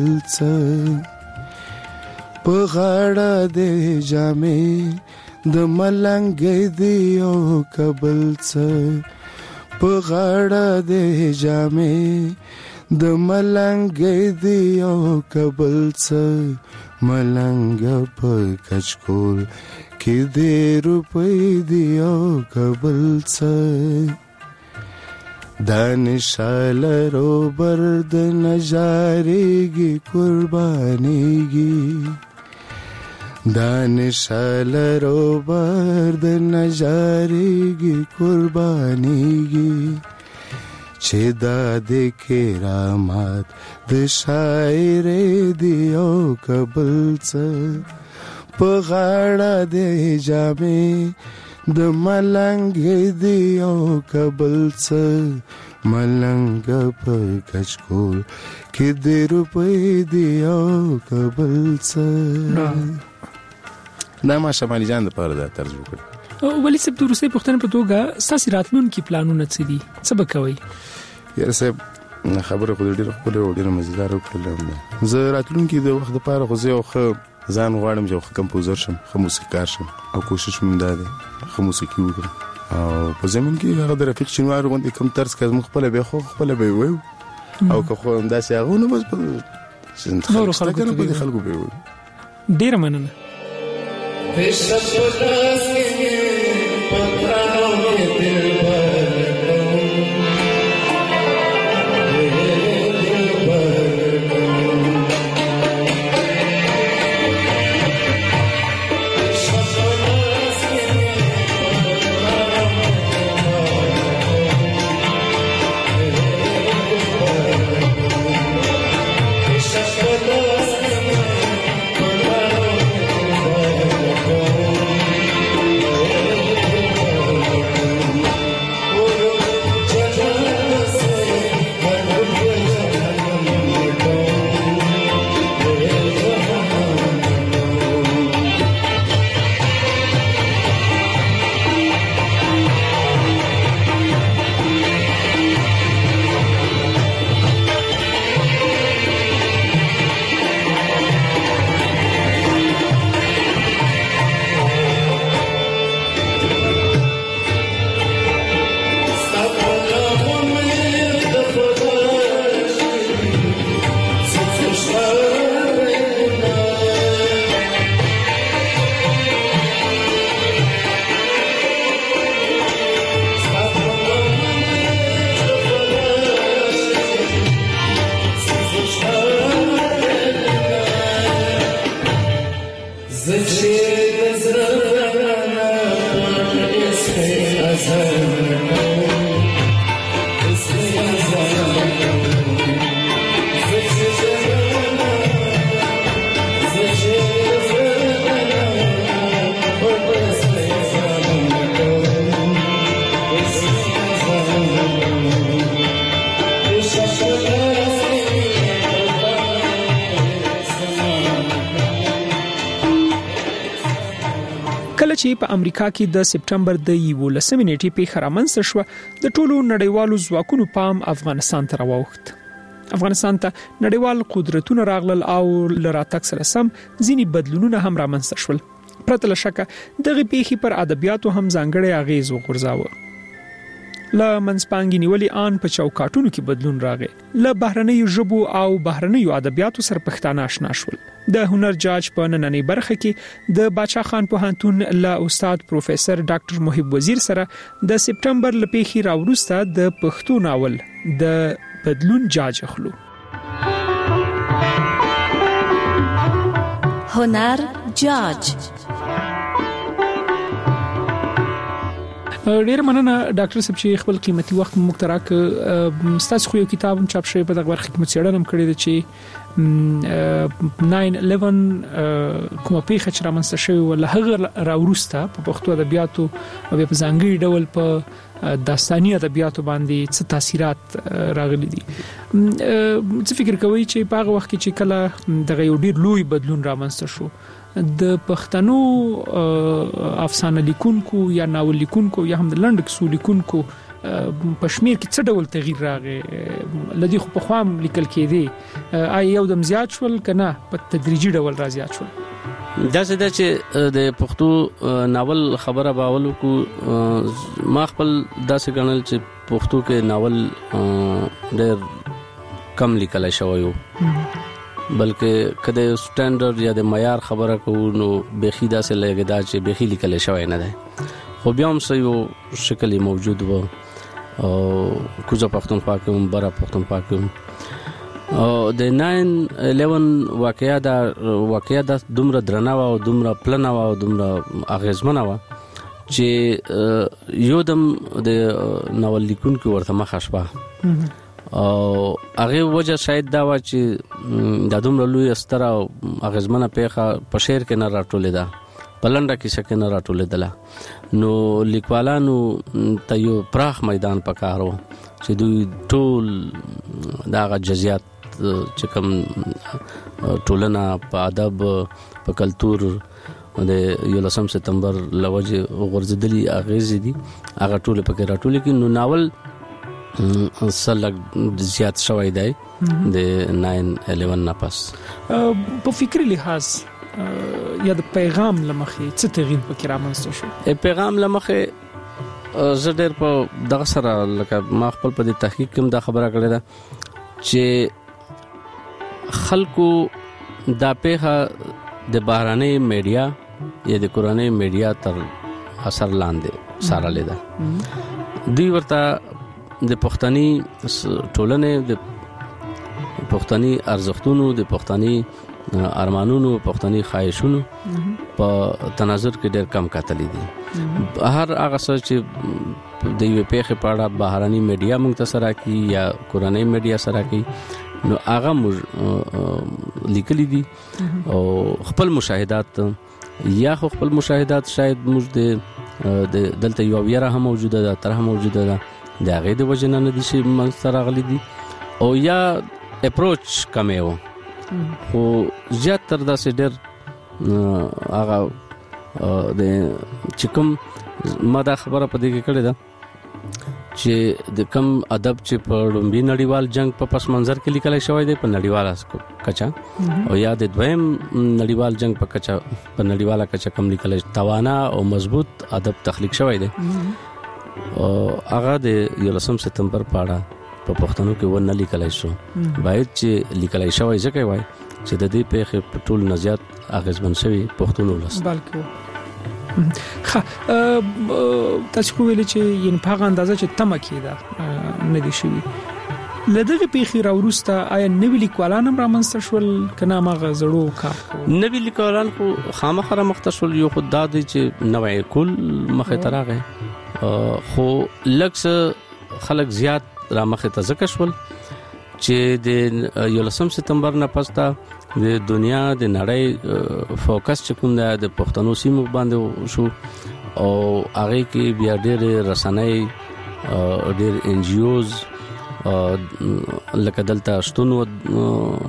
څه په غاړه دې جامې د ملنګ دی او قبل څه په غاړه دې جامې د ملنګ دی او قبل څه ملنګ په کچکول کې دې روپې دی او قبل څه دانشال روبر د نجارېږي قربانېږي دانشال روبر د نجارېږي قربانېږي چې دا د کرامات د شاعرې دی او قبل څه په غاړه د جامې د ملنګ دی او قبل څه ملنګ په کچکول کې د روپې دی او قبل څه دا ما شمالي جان د پاره دا طرز وکړ او ولې سب د روسي پښتنه په توګه ساسي راتلونکي پلانونه څه دي څه به کوي یاره صاحب خبره خو ډیره خپل او ډیره مزیدار وکړم زه راتلونکي د وخت لپاره خو زه یو ښه ځان غواړم چې ښه کمپوزر شم ښه موسیقار شم او کوشش مې دا دی ښه موسیقي وکړم او په زمين کې هغه د رفیق شنوار غوندې کم طرز کز خپل به خو خپل به وي او که خو انداسه هغه نو بس په نور خلکو په خلکو به وي ډیر مننه کله چې په امریکا کې د سپټمبر د یولسمې نیټې پیښه رامنځته شوه د ټولو نړیوالو ځواکونو پام افغانستان ته راووخت. افغانستان ته نړیوال قدرتونه راغلل او لراتک سره سم ځینی بدلونونه هم رامنځته شول. پرته له شکه دغه پیښې پر ادبیاتو هم ځانګړی اغیز وغورځاوه. له منځپانګې نیولې آن په چوکاټونو کې بدلون راغی. له بهرنیو ژبو او بهرنیو ادبیاتو سره پښتانه آشنا شول. د هنر جاج په نننۍ برخه کې د باچا خان پوهنتون له استاد پروفیسور ډاکټر محب وزیر سره د سپټمبر له پیښې راوروسته د پښتو ناول د بدلون جاج اخلو. هنر جاج. ډیر مننه ډاکټر صاحب چې خپل قیمتي وخت مو تراک. ستاسو خو یو کتاب هم چاپ شوی په دغه برخه کې مڅېړنه هم کړې ده چې ناین الیون کومه پیښه چې رامنځته شوې وه هغه راوروسته په پښتو ادبیاتو او په ځانګړي ډول په داستاني ادبیاتو باندې څه تاثیرات راغلي دي. څه فکر کوئ چې په هغه وخت کې چې کله دغه یو ډیر لوی بدلون رامنځته شو د پښتنو افسانه لیکونکو یا ناول لیکونکو یا هم د لنډ کیسو لیکونکو په شمیر کې څه ډول تغییر راغی؟ لدی خو په خوام لیکل کېدی آی یو دم زیات شول کنه په تدریجي ډول را زیات شول؟ دا څه ده چې د پښتو ناول خبره باول کو ما خپل داسې ګڼل چې پښتو کې ناول ډېر کم لیکل شوی و، بلکې کله سټانډرډ یا د معیار خبره کوو نو بخی دا سه لګی دا چې بخی لیکل شوی نه ده. خو بیا هم سه یو شکل موجود و او کوزه پښتونخوا کې هم برا پښتونخوا کې هم او د ناین الیون واقعیا دا واقعیا دا دومره درنه او دومره پلنه او دومره اغیزمنه و چې یو دم د ناول لیکونکو ورته مخ شپه او هغه وجه شاید دا و چې د دومره لوی استره او اغیزمنه پیښه په شعر کې نه راټولې ده، په لنډه کیسه کې نه راټولې ده. نو لیکوالانو ته یو پراخ میدان پکارو چې دوی ټول دغه جزئیات چې کوم ټولنه په ادب په کلچر د یولسم سپتمبر لوجه غورځېدلي اغیز دي هغه ټول پکې راټولې کې. نو ناول سلګ زیات شوی دی د ناین الیون نه پس. په فکری لحاظ یا د پیغام لمخې څه تغییر پکې رامنځته شو؟ پیغام لمخې زه ډېر په دغه سره لکه ما خپل په دې تحقیق کې دا خبره کړې ده چې خلکو دا پیښه د بهراني میډیا یا د کورنۍ میډیا تر اثر لاندې سارلې ده. دوی ورته د پښتني ټولنې د پښتني ارزښتونو د پښتني ارمانونو پښتني خواهشونو په تناظر کې ډېر کم کتلې دي. هر هغه څه چې د یو پیښې په اړه بهراني میډیا موږ ته سره کوي یا کورنۍ میډیا سره کوي نو هغه موږ لیکلي دي او خپل مشاهدات یا خپل مشاهدات شاید موږ د دلته یو ویره هم موجوده ده تر هم موجوده ده د هغه د وجنه نه دي چې موږ سره غلي دي او یا اپروچ کمیو خو زیات تر داسې ډېر هغه د چکم ما دا خبره په دې کې کړې ده چې د کم ادب چې په لومبي نړیوال جنگ په پس منظر کې لیکل شوی دی په نړیواله کچا او یا د دویم نړیوال جنگ په کچا په نړیواله کچا کم لیکل توانا او مضبوط ادب تخلیق شوی دی او هغه د یولسم سپتمبر په اړه په پښتنو کې ونه لیکلای شو. باید چې لیکلای شوی ځکه وای چې د دې پیښې په ټول نزيات اغیزمن شوی پښتون ولس. بلکې ښه تاسو خو ویل چې ین په اندازه چې تمه کېده نه دي شوی لدغه پیښې راورسته آیا نوی لیکوالان هم رامنځته شول کنه ماغه زړو کار نوی لیکوالان خو خامخره مختصول یو خدای دی چې نوې کول مخه تراغه خو لکه خلک زیات را مخه ته ځکه شول چې د یولسم سپتمبر نه پستا د دنیا د نړۍ فوکس چې کوم د پښتنو سیمو باندې شو او هغه کې بیا ډېر رسنۍ ډېر ان جی اوز لکه دلته شتون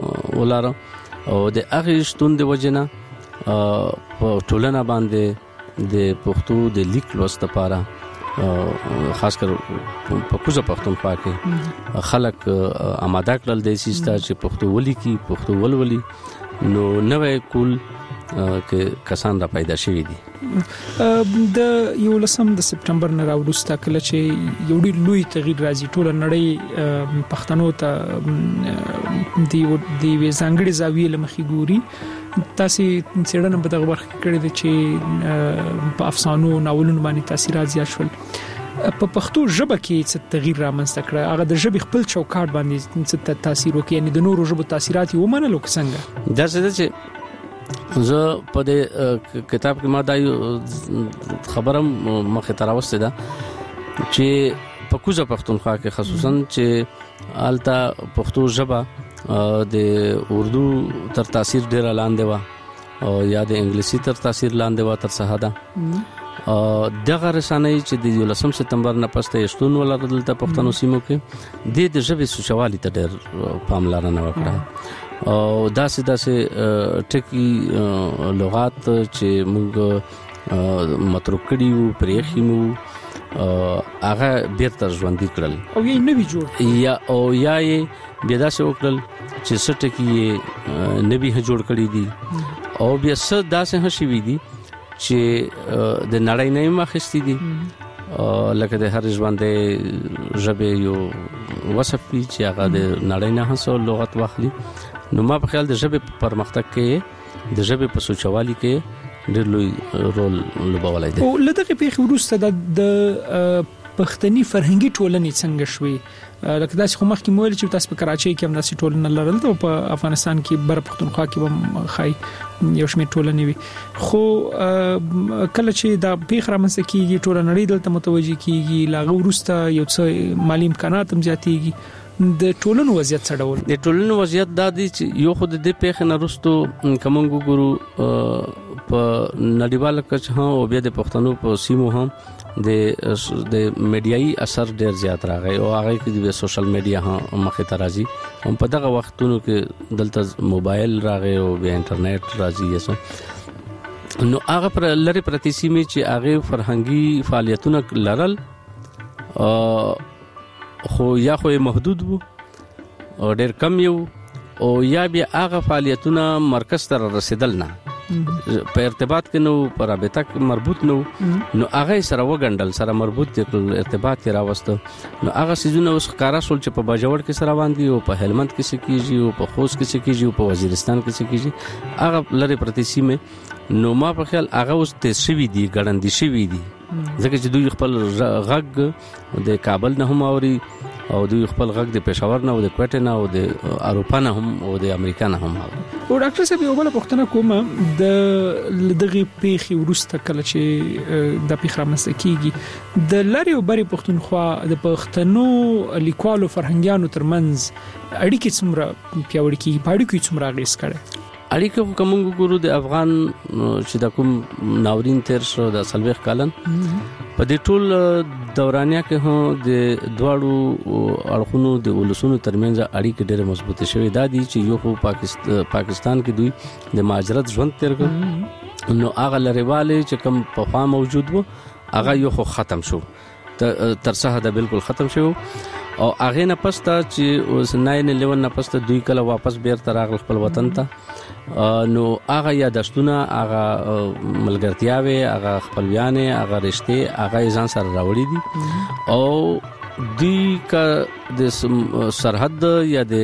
ولاره او د هغه شتون د وجنه په ټولنه باندې د پښتو د لیک لوست لپاره خاص کر په کوزه پښتونخوا کې خلک آماده کړل د سیستا چې پښتو ولي کی پښتو ولولي نو نوې کول کې کسان را پیدا شوي دي. د یو لسم د سپټمبر نه راوړسته کله چې یو ډیر لوی تغییر راځي ټول نړۍ پښتنو ته دی دی ځانګړي زاویې لمخې ګوري. تاسو څېړنه په دغه برخه کې کړې ده چې په افسانو ناولونو باندې تاثیرات زیات شول. په پښتو ژبه کې څه تغییر رامنځته کړ؟ هغه د ژبې خپل چوکاټ باندې څه تاثیر وکړي؟ یعنی د نورو ژبو تاثیرات یې ومنلو څنګه؟ دا څه چې زه په دې کتاب کې ما دا خبرم مخه تراوسته ده چې په کوزه پښتونخوا کې خصوصا چې آلتا پښتو ژبه د اردو تر تاثیر ډیر لاندې و او یا د انګلیسي تر تاثیر لاندې و تر څه ده. دغه رسنۍ چې د یولسم سپتمبر نه پسته یشتون ولر دلته پښتنو سیمو کې د د ژبې سوچوالي ته ډیر پاملرنه وکړه او داسې داسې ټکی لغات چې موږ متروک کړیو پرېخي مو هغه بیرته ژوندۍ کړل او یې نوی جوړ یا او یا یې بیا داسې وکړل چې څه ټکی یې نوی جوړ کړی دي او بیا څه داسې هم شوي دي چې د نړۍ نه مخستي دي لکه د هر ژوندۍ ژبې یو وصف وي چې هغه د نړۍ نه هڅو لغت واخلي. نو ما په خیال د ژبې پرمختګ کې د ژبې په سوچوالي کې ډېر لوی رول لوبولای دی. او لدغه پیښې وروسته د پښتني فرهنګي ټولنې څنګه شوي؟ لکه داسې خو مخکې مول چې تاسو په کراچۍ کې هم داسې ټولنه لرل او په افغانستان کې بر پښتونخوا کې هم خای یو شمېر ټولنې وي خو کله چې دا پیښ رامنځته کیږي ټول نړۍ دلته متوجي کیږي لاغه وروسته یو څه مالی امکانات هم زیاتېږي. د ټولنو وضعیت څه ډول؟ د ټولنو وضعیت دا دی چې یو خود د پیښ نه وروسته کوم ګورو په نړیواله کچه هم او بیا د پښتنو په سیمو هم د د میډیایي اثر ډیر زیات راغی او هغه کې د سوشل میډیا هم مخه ته راځي هم په دغه وختونو کې دلته موبایل راغی او بیا انټرنیټ راځي یسه نو هغه پر لری پرتی سیمه چې هغه فرهنګي فعالیتونه لرل خو یا خو محدود وو او ډیر کم یو او یا بیا هغه فعالیتونه مرکز ته رسیدل نه په ارتباط کې نو پر رابطه کې مربوط نو نو هغه سره وګندل سره مربوط دي ارتباط کې راوسته نو هغه سيزونه اوس ښکارا سول چې په باجوړ کې سره باندې او په هلمند کې سکیږي او په خوست کې سکیږي او په وزیرستان کې سکیږي هغه لری پرتی سیمه نو ما په خیال هغه اوس د شوی دي ګړندې شوی دي ځکه چې دوی خپل غږ د کابل نه هم اوري او دوی خپل غږ د پېښور نه او د کوټه نه او د اروپا نه هم او د امریکا نه هم اوري. او ډاکټر صاحب یو بل پوښتنه کوم د دغه پیښې ورسته کله چې د پیښ رامنځته کیږي د لری او بری پښتونخوا د پښتنو لیکوالو فرهنګیانو ترمنځ اړیکې څومره پیاوړې کیږي په اړیکو څومره اغیز کوي؟ اړیکه کوم ګورو د افغان چې د کوم ناورین تیر شو د سلويخ کالن په دې ټول دورانیا کې هم د دواړو اړخونو د ولسونو ترمنځ اړیکې ډېر مضبوطه شوې ده دي چې یو خو پاکستان پاکستان کې دوی د مهاجرت ژوند تیر کړ نو هغه لریواله چې کوم په فام موجود وو هغه یو خو ختم شو تر څه ده بالکل ختم شو او هغه نه پسته چې اوس ناین الیون نه پسته دوی کله واپس بیرته راغل خپل وطن ته نو هغه یادښتونه هغه ملګرتیاوي هغه خپلویانه هغه رشته هغه ځان سره راوړي دي او دوی کا د سرحد یا د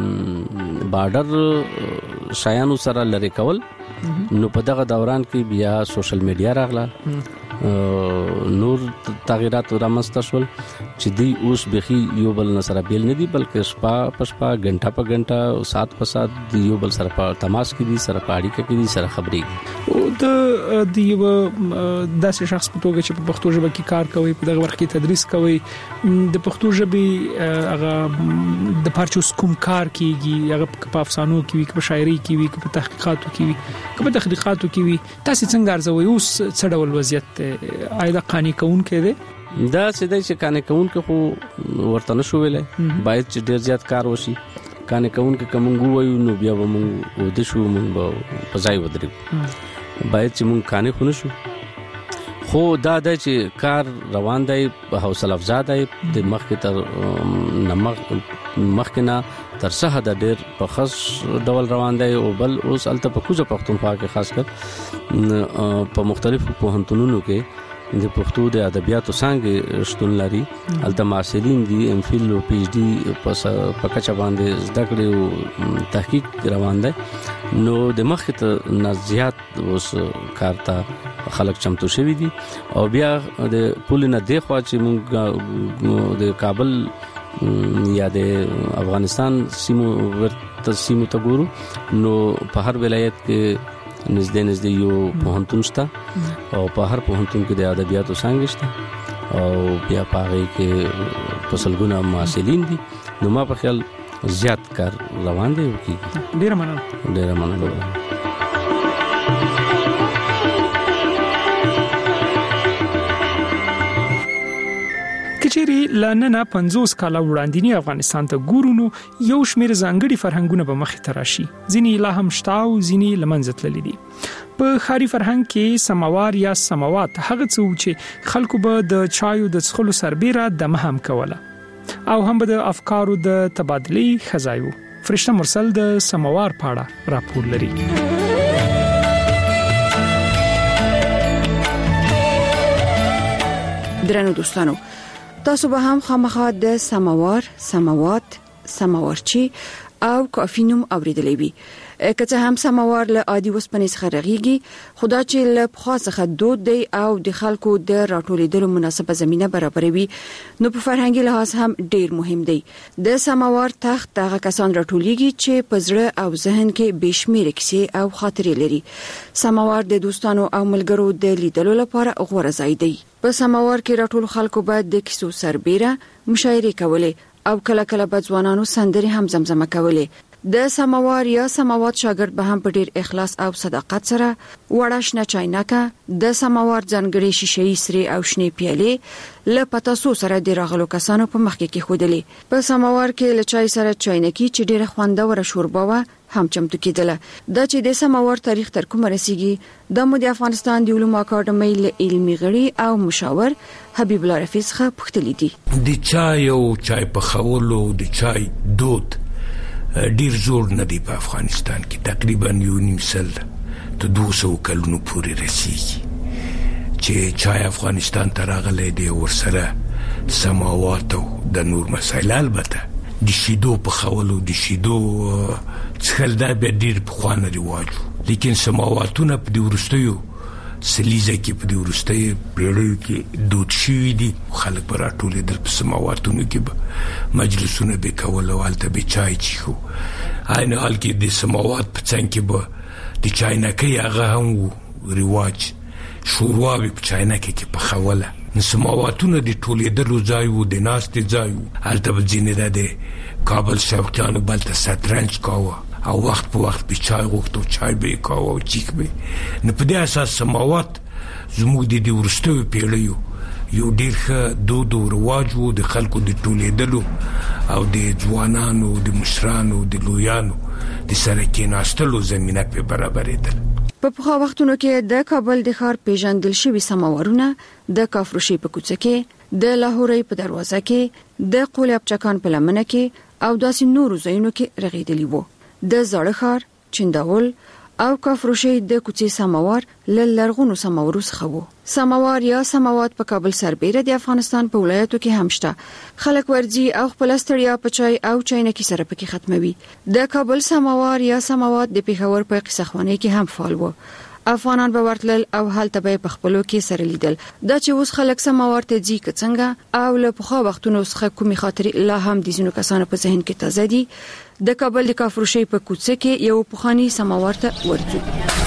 بارډر شایانو سره لری کول نو په دغه دوران کې بیا سوشل میډیا راغله نور تغیرات رامنځته شول چې دی اوس بخي یو بل سره بیل نه دی بلکې شپه پشپا غنټه په غنټه سات په سات دی یو بل سره په تماس کې دي سره پاړی کې دي سره خبرې او د دی یو داسې شخص په توګه چې په پښتو ژبه کې کار کوي په دغه وخت کې تدریس کوي د پښتو ژبې هغه د پارچوس کوم کار کیږي هغه په افسانو کې وي په شاعري کې وي په تحقیقاتو کې وي په تحقیقاتو کې وي تاسو څنګه ارزوي اوس څه ډول وضعیت آیدا قانی کون کې دي دا سیدای چې قانی کون کې خو ورته نشو ویلې باید چې ډیر زیات کار وشي قانی کون کې کومګو وایو نو بیا به موږ د شو موږ په ځای ودرېو باید چې موږ قانی خو نشو خو دا د چې کار روان دی په حوصله افزا دی د مخکې تر نمک مخکنا تر څه د ډېر په خاص ډول روان دی او بل اوس الته په کوزه پښتونخوا کې خاص کر په مختلفو پوهنتونونو کې د پښتو د ادبیاتو څنګه شتون لري الته معاصرین دي ام فیل او پی ایچ ډي په کچا باندې زده کړې او تحقیق روان دی نو د مخکې ته نزيات اوس کارتا خلک چمتو شوی دي او بیا د پولینه دی خو چې موږ د کابل یا د افغانستان سیمو ورته سیمو ته ګورو نو په هر ولایت کې نږدې نږدې یو پوهنتون شته او په هر پوهنتون کې د ادبیاتو څنګه شته او بیا پاره کې فصلګونه معاصرین دي نو ما په خیال زیات کار روان دی کی ډیر مننه ډیر مننه کچېری لننه پنځوس کاله وړاندې افغانستان ته ګورونو یو شمېر ځانګړي فرهنګونه به مخې ته راشي ځینی لا هم شتاو ځینی لمنځه تللي دي په خاري فرهنګ کې سماوار یا سماوات هغه څه چې خلکو به د چایو د څښلو سربېره د مهم کوله او هم به د افکارو د تبادلې خزایو فرشته مرسل د سماوار پاړه راپور لري درنو دوستانو تاسو به هم خامخا د سماوار سماوات سماورچی او کافینوم اوریدلې وي کته هم سماوار له عادي وسپنې څخه رغيږي خدا چې له خاصه دود دی او د خلکو د راټولېدلو مناسبه زمينه برابروي نو په فرهنګي لحاظ هم ډیر مهم دی د سماوار تخت دغه کسان راټولېږي چې په زړه او ذهن کې بشمیره کیسې او خاطرې لري سماوار د دوستانو او ملګرو د لیدلو لپاره غوړه ځای دی په سماوار کې راټول خلکو باید د کیسو سربېره مشاعره کولې او کله کله به ځوانانو سندري هم زمزمه کولې د سماوار یا سماوات شاګرد به هم په ډیر اخلاص او صداقت سره وړاشنه چاینکه د سماوار ځانګړي شیشې سری او شنې پیالې له پتاسو سره د راغلو کسانو په مخ کې خودلې په سماوار کې له چای سره چاینکی چې ډیره خوندوره شوربه و هم چمتو کېدله دا چې د سماوار تاریخ تر کومه رسیږي د مو د افغانستان د علومو اکاډمۍ له علمي غړي او مشاور حبیب الله رفیع څخه پوښتنه دي د چای او چای په خولو د چای دود ډیر زور نه دی په افغانستان کې تقریبا یو نیم سل ته دوه سوه کلونو پورې رسیږي چې چای افغانستان ته راغلی دی ورسره سماوات او د نور مسایل البته د شیدو په خولو د شیدو څخل دا به ډیر په خوانه رواج لیکن سماواتونه په د ورستیو سلیزه کې په د ورستۍ پیړیو کې دود شوي دي خلک به راټولې در په سماواتونو کې به مجلسونه به کول او هلته به چای چیښو عین حال کې د سماوات په څنګ کې به د چاینکۍ هغه هم و رواج شورواوې په چاینکۍ کې پخوله نو سماواتونه د ټولېدلو ځای و د ناستې ځای و هلته به ځینې دا د کابل شوقیانو بلته شطرنج کاوه او وخت په وخت به چای غوښتو چای به کاوه او چیک به نو په دې اساس سماوات زموږ د دې ورستیو پیړیو یو ډېر ښه دود او رواج و د خلکو د ټولېدلو او د ځوانانو د مشرانو د لویانو د سره کېناستلو زمینه په برابرېدل په پخوا وختونو کې د کابل د ښار پیژندل شوي سماورونه د کافروشي په کوڅه کې د لاهورې په دروازه کې د قول اپچکان په لمنه کې او داسې نورو ځایونو کې رغېدلی وو د زړه ښار چنداول او کافروشي د کوڅې سماوار ل لرغونو سماورو څخه وو سماوار یا سماوات په کابل سربېره د افغانستان په ولایتو کې هم شته خلک ورځي او خپل ستړیا په چای او چاینکي سره پکې ختموي د کابل سماوار یا سماوات د پیښور په قصخواني کې هم فعال وو افغانان به ورتل او حالت به په خپلو کې سره لیدل دا چې اوس خلک سماوار ته ځي کڅنګه او له پخوا وختونو څخه کومي خاطرې لا هم د زینو کسانو په ذهن کې تازه دي د کابل د کافروشي په کوڅه کې یو پخوانی سماوار ته ورځو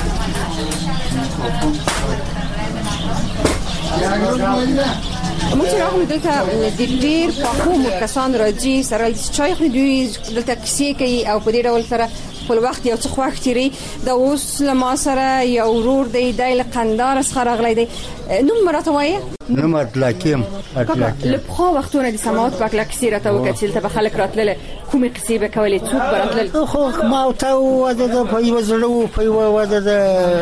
موږ راغلو دلته د ډېر پخو کسان راځي سره چای خوري دلته کیسې کوي او په دې ډول سره خپل وخت یو څه خوښ تیری د اوس لما سره یو ورور دی د قندار سره غلې دی نو مرته وایي نو مطلقیم اطلاق لپخوا وختونه د سماوات په کله کثیره ته وکتل ته خلک راتله کومه قصې به کولې څوک براتل خو ما ته وځه د په یو زړه په یو وځه د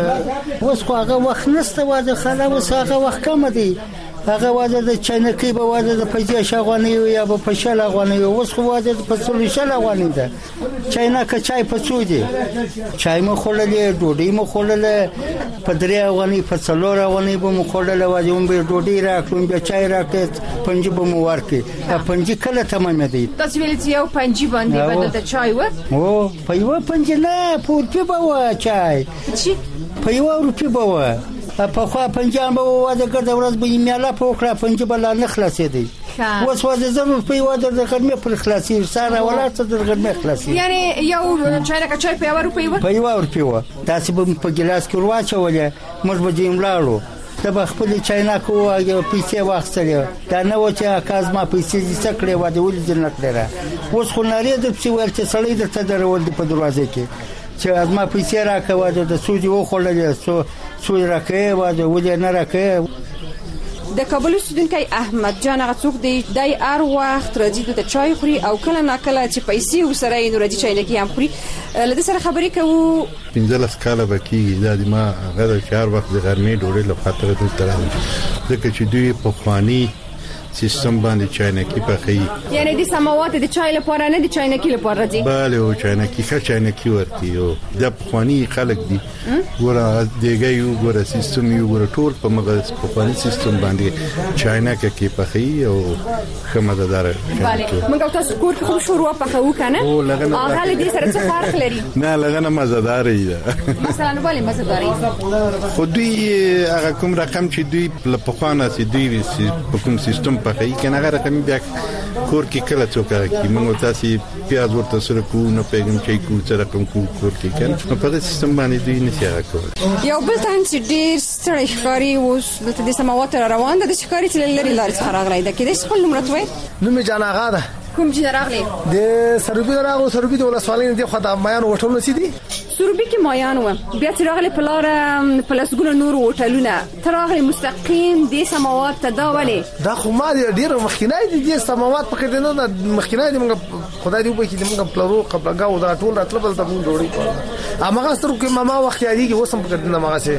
اوس خو هغه وخت نشته وځه خلک اوس هغه وخت کم دی هغه وځه د چینکې به وځه د پیسې شغونی یا په پښه لغونی اوس خو وځه په سولشه لغونی ده چینکه چای په سودی چای مو خورلې ډوډۍ مو خورلې په درې غونی په څلور غونی به مو خورلې وځه هم به ډوډۍ راکړم به چای راکړ پنځه به مو ورکې پنځه کله تمام دی تاسو ویل چې یو پنځه باندې بدل د چای و او په یو پنځه نه پورته به و چای چی په یو روپی به و په خوا پنځه به واده کړ د ورځ به میاله په وکړه پنځه بل نه خلاصې دی اوس واده ضرور په واده د خدمت پر خلاصې سره ولاته د خدمت خلاصې یعنی یو چای راکا چای په یو روپی و په یو روپی و تاسو به په ګلاس کې ورواچولې موږ به دیم لاړو د خپل چاینا کو او پیسې واخستلې دا نه و چې اکاز ما پیسې دې څکړې و د ولې نه کړره اوس خو نارې د څه ول چې سړی درته درول په دروازه کې چې از ما پیسې راکوه د سودی و خړلې سو سود راکې و د ولې نه راکې د کابل استودونکي احمد جان غڅوک دی دای ار وخت راځي د چای خوري او کله نه کله چې پیسې وسره یې نور دي چای لګي هم خوري لدې سره خبرې کوو پنځلس کاله بکیږي دا د ما غره چار وخت د غرمې ډوډۍ لپاره ته تران ځکه چې دوی په خواني سیستم باندې چاینکی پخې یعنی د سماوات د چای لپاره نه د چاینکی لپاره دي bale او چاینکی ښه چاینکی ورته یو د خواني خلک دي ګوره دغه یو ګوره سیستم یو ګوره ټول په مغز په خواني سیستم باندې چاینکی کې پخې او خمددار bale موږ تاسو کور کې خو شروع پخو کنه هغه دې سره څه فرق لري نه لغنه مزدار دی مثلا bale مزدار خو دوی هغه کوم رقم چې دوی په خوانه سي دوی په کوم سیستم په کې کنه هغه رقم بیا کور کې کله څوک راکې موږ تاسو پیاز ورته سره کو نو پیغام چې کو څه رقم کو کور کې کنه په دې سیستم باندې دوی نه څه راکول یو بل ټایم چې ډیر ستړي ښکاری اوس د سماوات روان ده د ښکاری چې لري لارې څخه راغلی ده کې د خپل نمرت وای نو می جان آغا ده کوم چې راغلی د سروبي راغو سروبي د ولسوالۍ دی خو د مایان هوټل نسی دي سروبي کې مایان و بیا چې راغلی په لار پلسګونه نور هوټلونه تر راغلی مستقیم د سماوات ته دا ولی دا خو ما ډیر مخکینای دي د سماوات په کې نه مخکینای دي موږ خدای دې وبخي دې موږ پلرو قبل غاو دا ټول راتل بل ته موږ ډوړي کوو امغه ستر کې ماما وخت یادي کې وسم په دې نه مغه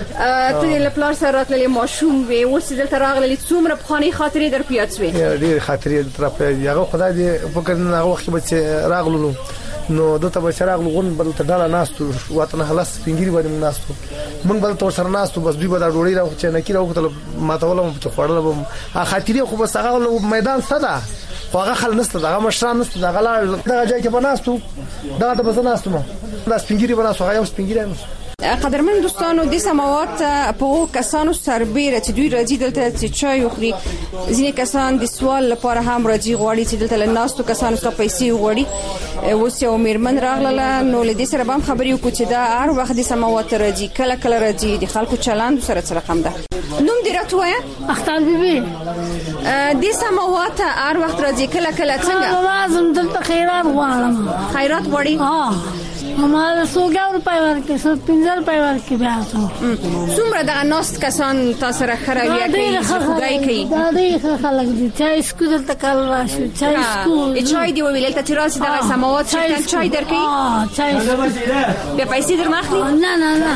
سي ته له پلار سره راتلې ماشوم وي اوس دلته راغلی څومره بخاني خاطرې در پیاڅ وي ډیر خاطرې تر په یغه خدای دې په کې نه وخت به راغلو نو دته به شراغ لغون بل ته ډاله ناستو وطن خلاص پنګيري باندې ناستو مونږ بل تور سره ناستو بس دوی به دا ډوړي راو چې نه کی راو ته ماته ولم چې خوړل به ا خاطرې خو بس هغه میدان صدا خو هغه خل نسته دغه مشران نسته دغه لا دغه ځای کې بناستو دا ته بس ناستو ما دا سپنګيري بناستو هغه سپنګيري قدرمن دوستانو د سماوات په کسانو سربېره چې دوی راځي دلته چې چای وخوري ځینې کسان د سوال لپاره هم راځي غواړي چې دلته لناستو کسانو څخه پیسې وغواړي اوس یو میرمن راغله نو له دې سره به خبرې وکړو چې دا هر وخت د سماوات راځي کله کله راځي د خلکو چلند سره سره رقم ده نوم دې راټوي اختر بیبي د سماوات هر وخت راځي کله کله څنګه لازم دلته خیرات غواړم خیرات غواړي ها ما سوګاور پایوار کې سو پنځل پایوار کې بیا سو څومره د ناست کسان تاسو سره خروي کوي خدای کوي دا دې خلک دي چای سکول ته کال راشي چای سکول چای دی ویل ته تراس د سماوات شکل چای درکې ها چای بیا پیسې درناخلي نه نه نه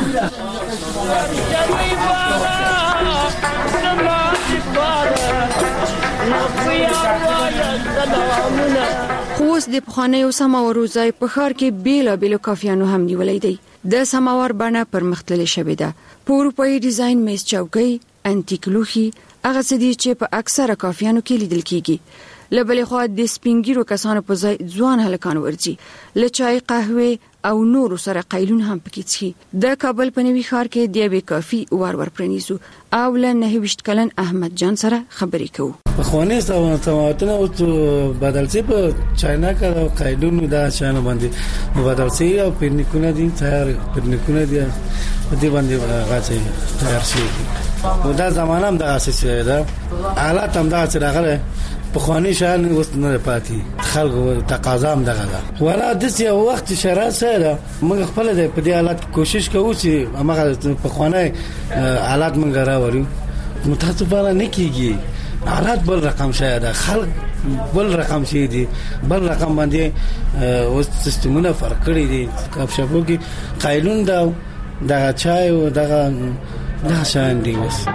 خوست د پخوانیو سماورو ځای په ښار کې بیلا بیلو کافیانو هم نیولې دی د سماور بڼه پر مختلفه شوې ده په اروپאי ډیزاین میز چوکۍ انټیک لوخي هغه څه دي چې په اکثره کافیانو کې لیدل کیږي لبلې خو د سپینګیرو کسانو په ځای ځوان هلکان ورځي لچای قهوه او نور سره قیلون هم پکې څي د کابل په نوي ښار کې د یوې کافي ور ور پرنيسو او له نه وشت کلن احمد جان سره خبرې کوو په خواني سماواتونه او بدل شي په چاینا کا قیلون دا چانه باندې بدل شي او پرنیکونه دي تیار پرنیکونه دي دې باندې غاڅي تیار شي دا زمانه هم دا اساس ده حالات هم دا چې راغله په خواني شان اوس نه پاتې خلکو تقاضا هم دغه ده ولا د څه وخت شرایط سره موږ خپل د په دې حالت کوشش کوو چې هغه په خواني حالات موږ راوړو متاسفانه نه کیږي حالات بل رقم شاید خلک بل رقم شي دي بل رقم باندې اوس سیستمونه فرق کړی دي کاپ شپو کې قایلون دا دا چای او دا دا شان دي وس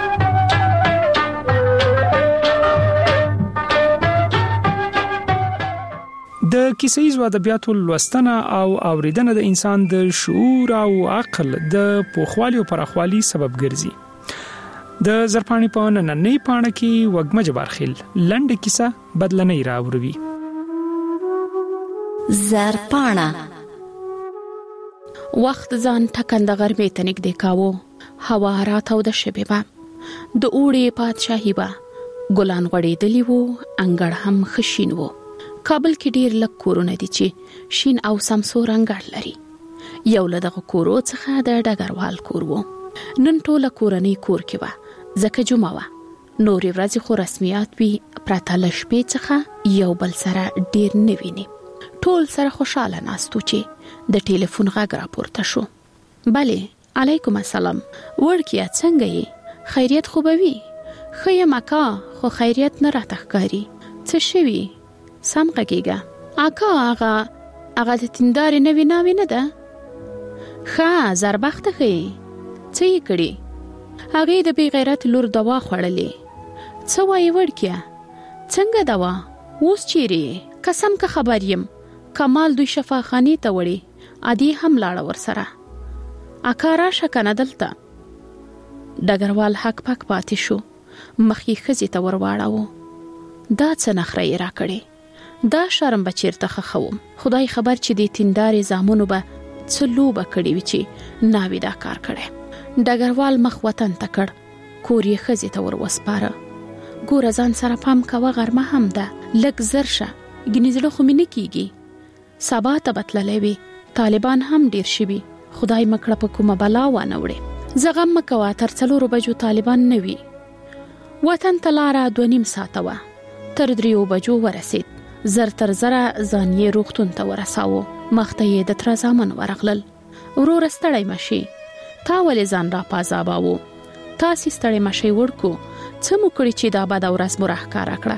د کیسې زو ادبیاتو لوستنه او اوریدنه د انسان د شعور او عقل د پوخوالي او پرخوالي سبب ګرځي. د زرپانی په نننې پاڼه کې وګمه جبارخیل لنډه کیسه بدلنې راوړي. زرپانه وخت ځان ټکنده غرمې ته نږدې کاوه. هوا راته د شپې به د اوړي پادشاهي به ګلان غوړېدلي وو، انګړ هم خشین وو. کابل کې ډیر لږ کورونه دي چې شین او سمسور انګړ لري. یو له دغه کورو څخه د ډګروال کور وو. نن ټوله کورنۍ کور کې وه ځکه جمعه وه. نورې ورځې خو رسمیات وي پرته له شپې څخه یو بل سره ډیر نه ویني. ټول سره خوشاله ناستو چې د ټلیفون غږ راپورته شو. بلې علیکم السلام، وړکیه څنګه یې؟ خیریت خو به وي؟ ښه یم اکا، خو خیریت نه راته ښکاري. څه شوي؟ سم غږیږه اکا. هغه هغه د تندارې نوې ناوې نه ده؟ ښه زربخته ښې. څه یې کړي؟ هغې د بې غیرت لور دوا خوړلې. څه وایې وړکیه؟ څنګه دوا؟ اوس چیرې یې؟ قسم که خبر یم کمال دوی شفاخانې ته وړي. عادي هم لاړه ورسره. اکا راشه کنه دلته. ډګروال حق پک پاتې شو. مخ یې ښځې ته ورواړاوه. دا څه نخره یې راکړې؟ دا شرم به چیرته خخوم. خدای خبر چې دې تندارې زامنو به څه لوبه کړې وي چې ناوې دا کار کړی. ډګروال مخ وطن ته کړ. کور یې ښځې ته ور وسپاره. ګوره ځان سره پام کوه، غرمه هم ده، لږ زر شه، ګنې زړه خو مې نه کېږي. سبا ته به تللی وي، طالبان هم ډېر شوي، خدای مه کړه په کومه بلا وانه وړې. زه غم مه کوه، تر څلورو بجو طالبان نه وي. وطن ته لاره دوه نیم ساعته وه. تر دریو بجو ورسید. زر تر زره ځان یې روغتون ته ورساوه. مخته یې د تره زامن ورغلل. وروره ستړی مه شي، تا ولې ځان را پازاباوه؟ تاسې ستړی مه شئ وړکو، څه مو کړي چې دا بده ورځ مو راښکاره کړه؟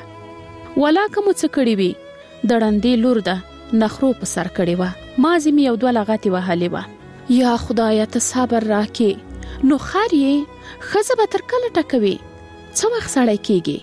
ولاکه مو څه کړي وي؟ د ړندې لور ده، نخرو په سر کړې وه، مازې مې یو دوه لغتې وهلې وه. یا خدایه ته صبر راکې. نو خر یې ښځه به تر کله ټکوي؟ څه وخت سړی کېږي؟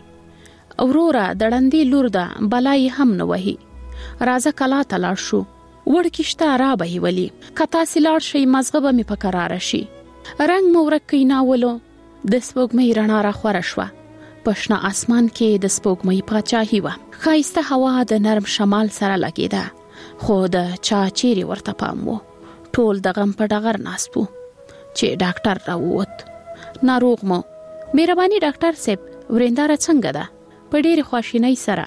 وروره د ړندې لور ده، بلا یې هم نه وهي. راځه کلا ته لاړ شو، وړکې شته را به یې ولي. که تاسې لاړ شئ مزغه به مې په کراره شي. رنګ مو ورک کیناولو. د سپوږمۍ رڼا را خوره شوه. په شنه اسمان کې د سپوږمۍ پاچاهي وه. ښایسته هوا د نرم شمال سره لګېده، خو د چا چیرې ورته پام و. ټول د غم په ډغر ناست وو چې ډاکټر راووت. ناروغ مو مهرباني ډاکټر صاحب، ورېنداره څنګه ده؟ په ډېرې خواشینۍ سره.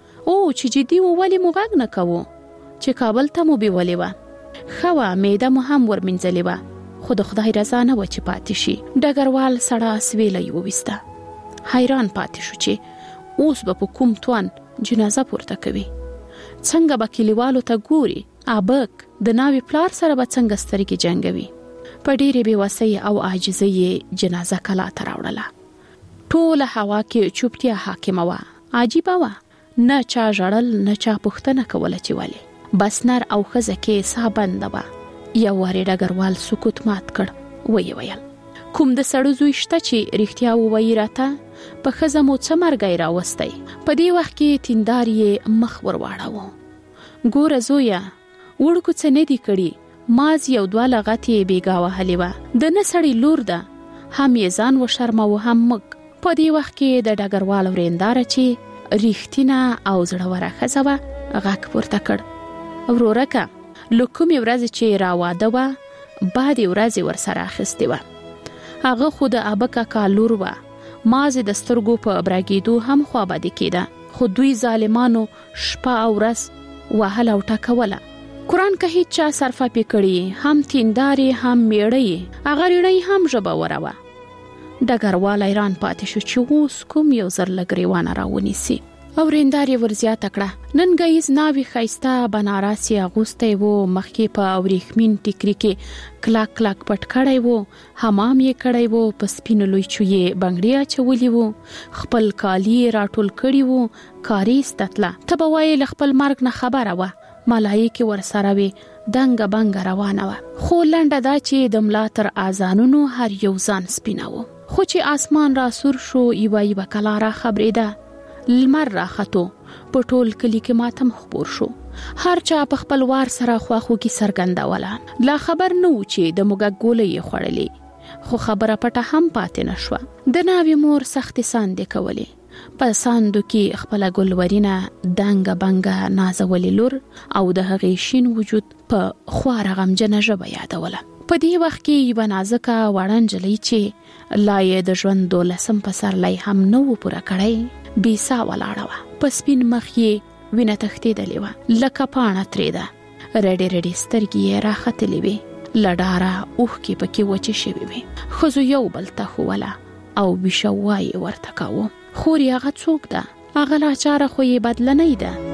او چې جدي و ولې مو غږ نه کوو؟ چې کابل ته مو بیولې وه. ښه وه، معده مو هم ورمینځلې وه، خو د خدای رضا نه وه چې پاتې شي. ډګروال سړه سویله یې وویسته. حیران پاتې شو چې اوس به په کوم توان جنازه پورته کوي. څنګه به کلیوالو ته ګوري؟ ابک د ناوې پلار سره به څنګه سترګې جنګوي؟ په ډېرې بېوسۍ او عاجزۍ یې جنازه کلا ته راوړله. ټوله هوا کې چوپتیا حاکمه وه. عجیبه وه، نه چا ژړل نه چا پوښتنه کوله چې ولې. بس نر او ښځه کې ساه بنده وه. یو وارې ډګروال سکوت مات کړ. ویې ویل کوم د سړو زوی شته چې رښتیا ووایي راته؟ په ښځه مو څه مرګی راوستی؟ په دې وخت کې تیندار یې مخ ور واړاوه. ګوره زویه، وړکو څه نه دي کړي، ماز یو دوه لغتې بېګا وهلې وه. د نه سړی لور ده، هم یې ځان وشرموه هم موږ. په دې وخت کې د ډګروال ورېنداره چې رښتینه او زړوره ښځه وه غږ پورته کړ. ورورکه، له کومې ورځې چې راواده وه بعدې ورځې ورسره اخیستې وه. هغه خو د ابک اکا لور وه. مازې د سترګو په برګېدو هم خوابدې کېده، خو دوی ظالمانو شپه او ورځ وهله او ټکوله. قرآن که هیڅ چا صرفه پې کړي، هم تیندارې هم میړه، هغه ریړۍ هم ژبوره وه. ډګروال حیران پاتې شو چې اوس کوم یو زر له ګریوانه راونیسي. او رینداري ورزیات کړه. نن غیز ناوی خيستا بناراسي اغوسته وو، مخکې په اوریخمین ټیکری کې کلاک کلاک پټ کړی وو، حمام یې کړی وو، په سپینو لوی چوي بنگړیا چولی وو، خپل کالی راټول کړی وو، کاری ستتله تبوای خپل مرګ نه خبره و، ملایکه ورسره وي، دنګ بنګ روانه و. خو لنډه دا چې د ملا تر اذانونو هر یو ځان سپیناوه. خو چې اسمان را سور شو، ایوا ایوا کلا را خبرېده، لمر را خطو، په ټول کلی کې ماتم خبر شو. هر چا په خپل وار سره خواخو کې سرګندوله. لا خبر نه و چې د موږ ګولې خړلې، خو خبره پټه هم پاتې نشوه. د ناوی مور سخت ساندې کولې، په ساندو کې خپل ګلورینه دنګ بنګ نازولې لور او د هغې شین وجود په خوار غمجنه ژبه یادوله. په دې وخت کې یو نازکه وړن جلی چې لا یې د ژوند دولسم پسرلی هم نو پوره کړی، بیسا ولاړه وه. په سپین مخ یې وینه تښتېدلې وه، لکه پاڼه ترېده. رډې رډې سترګې یې راختلې وې، له ډاره اوښکې پکې وچې شوې وې. ښځو یو بل ته ښووله او بیشه وایې ورته کاوه. خور یې هغه څوک ده؟ هغه لاچاره خو یې بدله نه ده.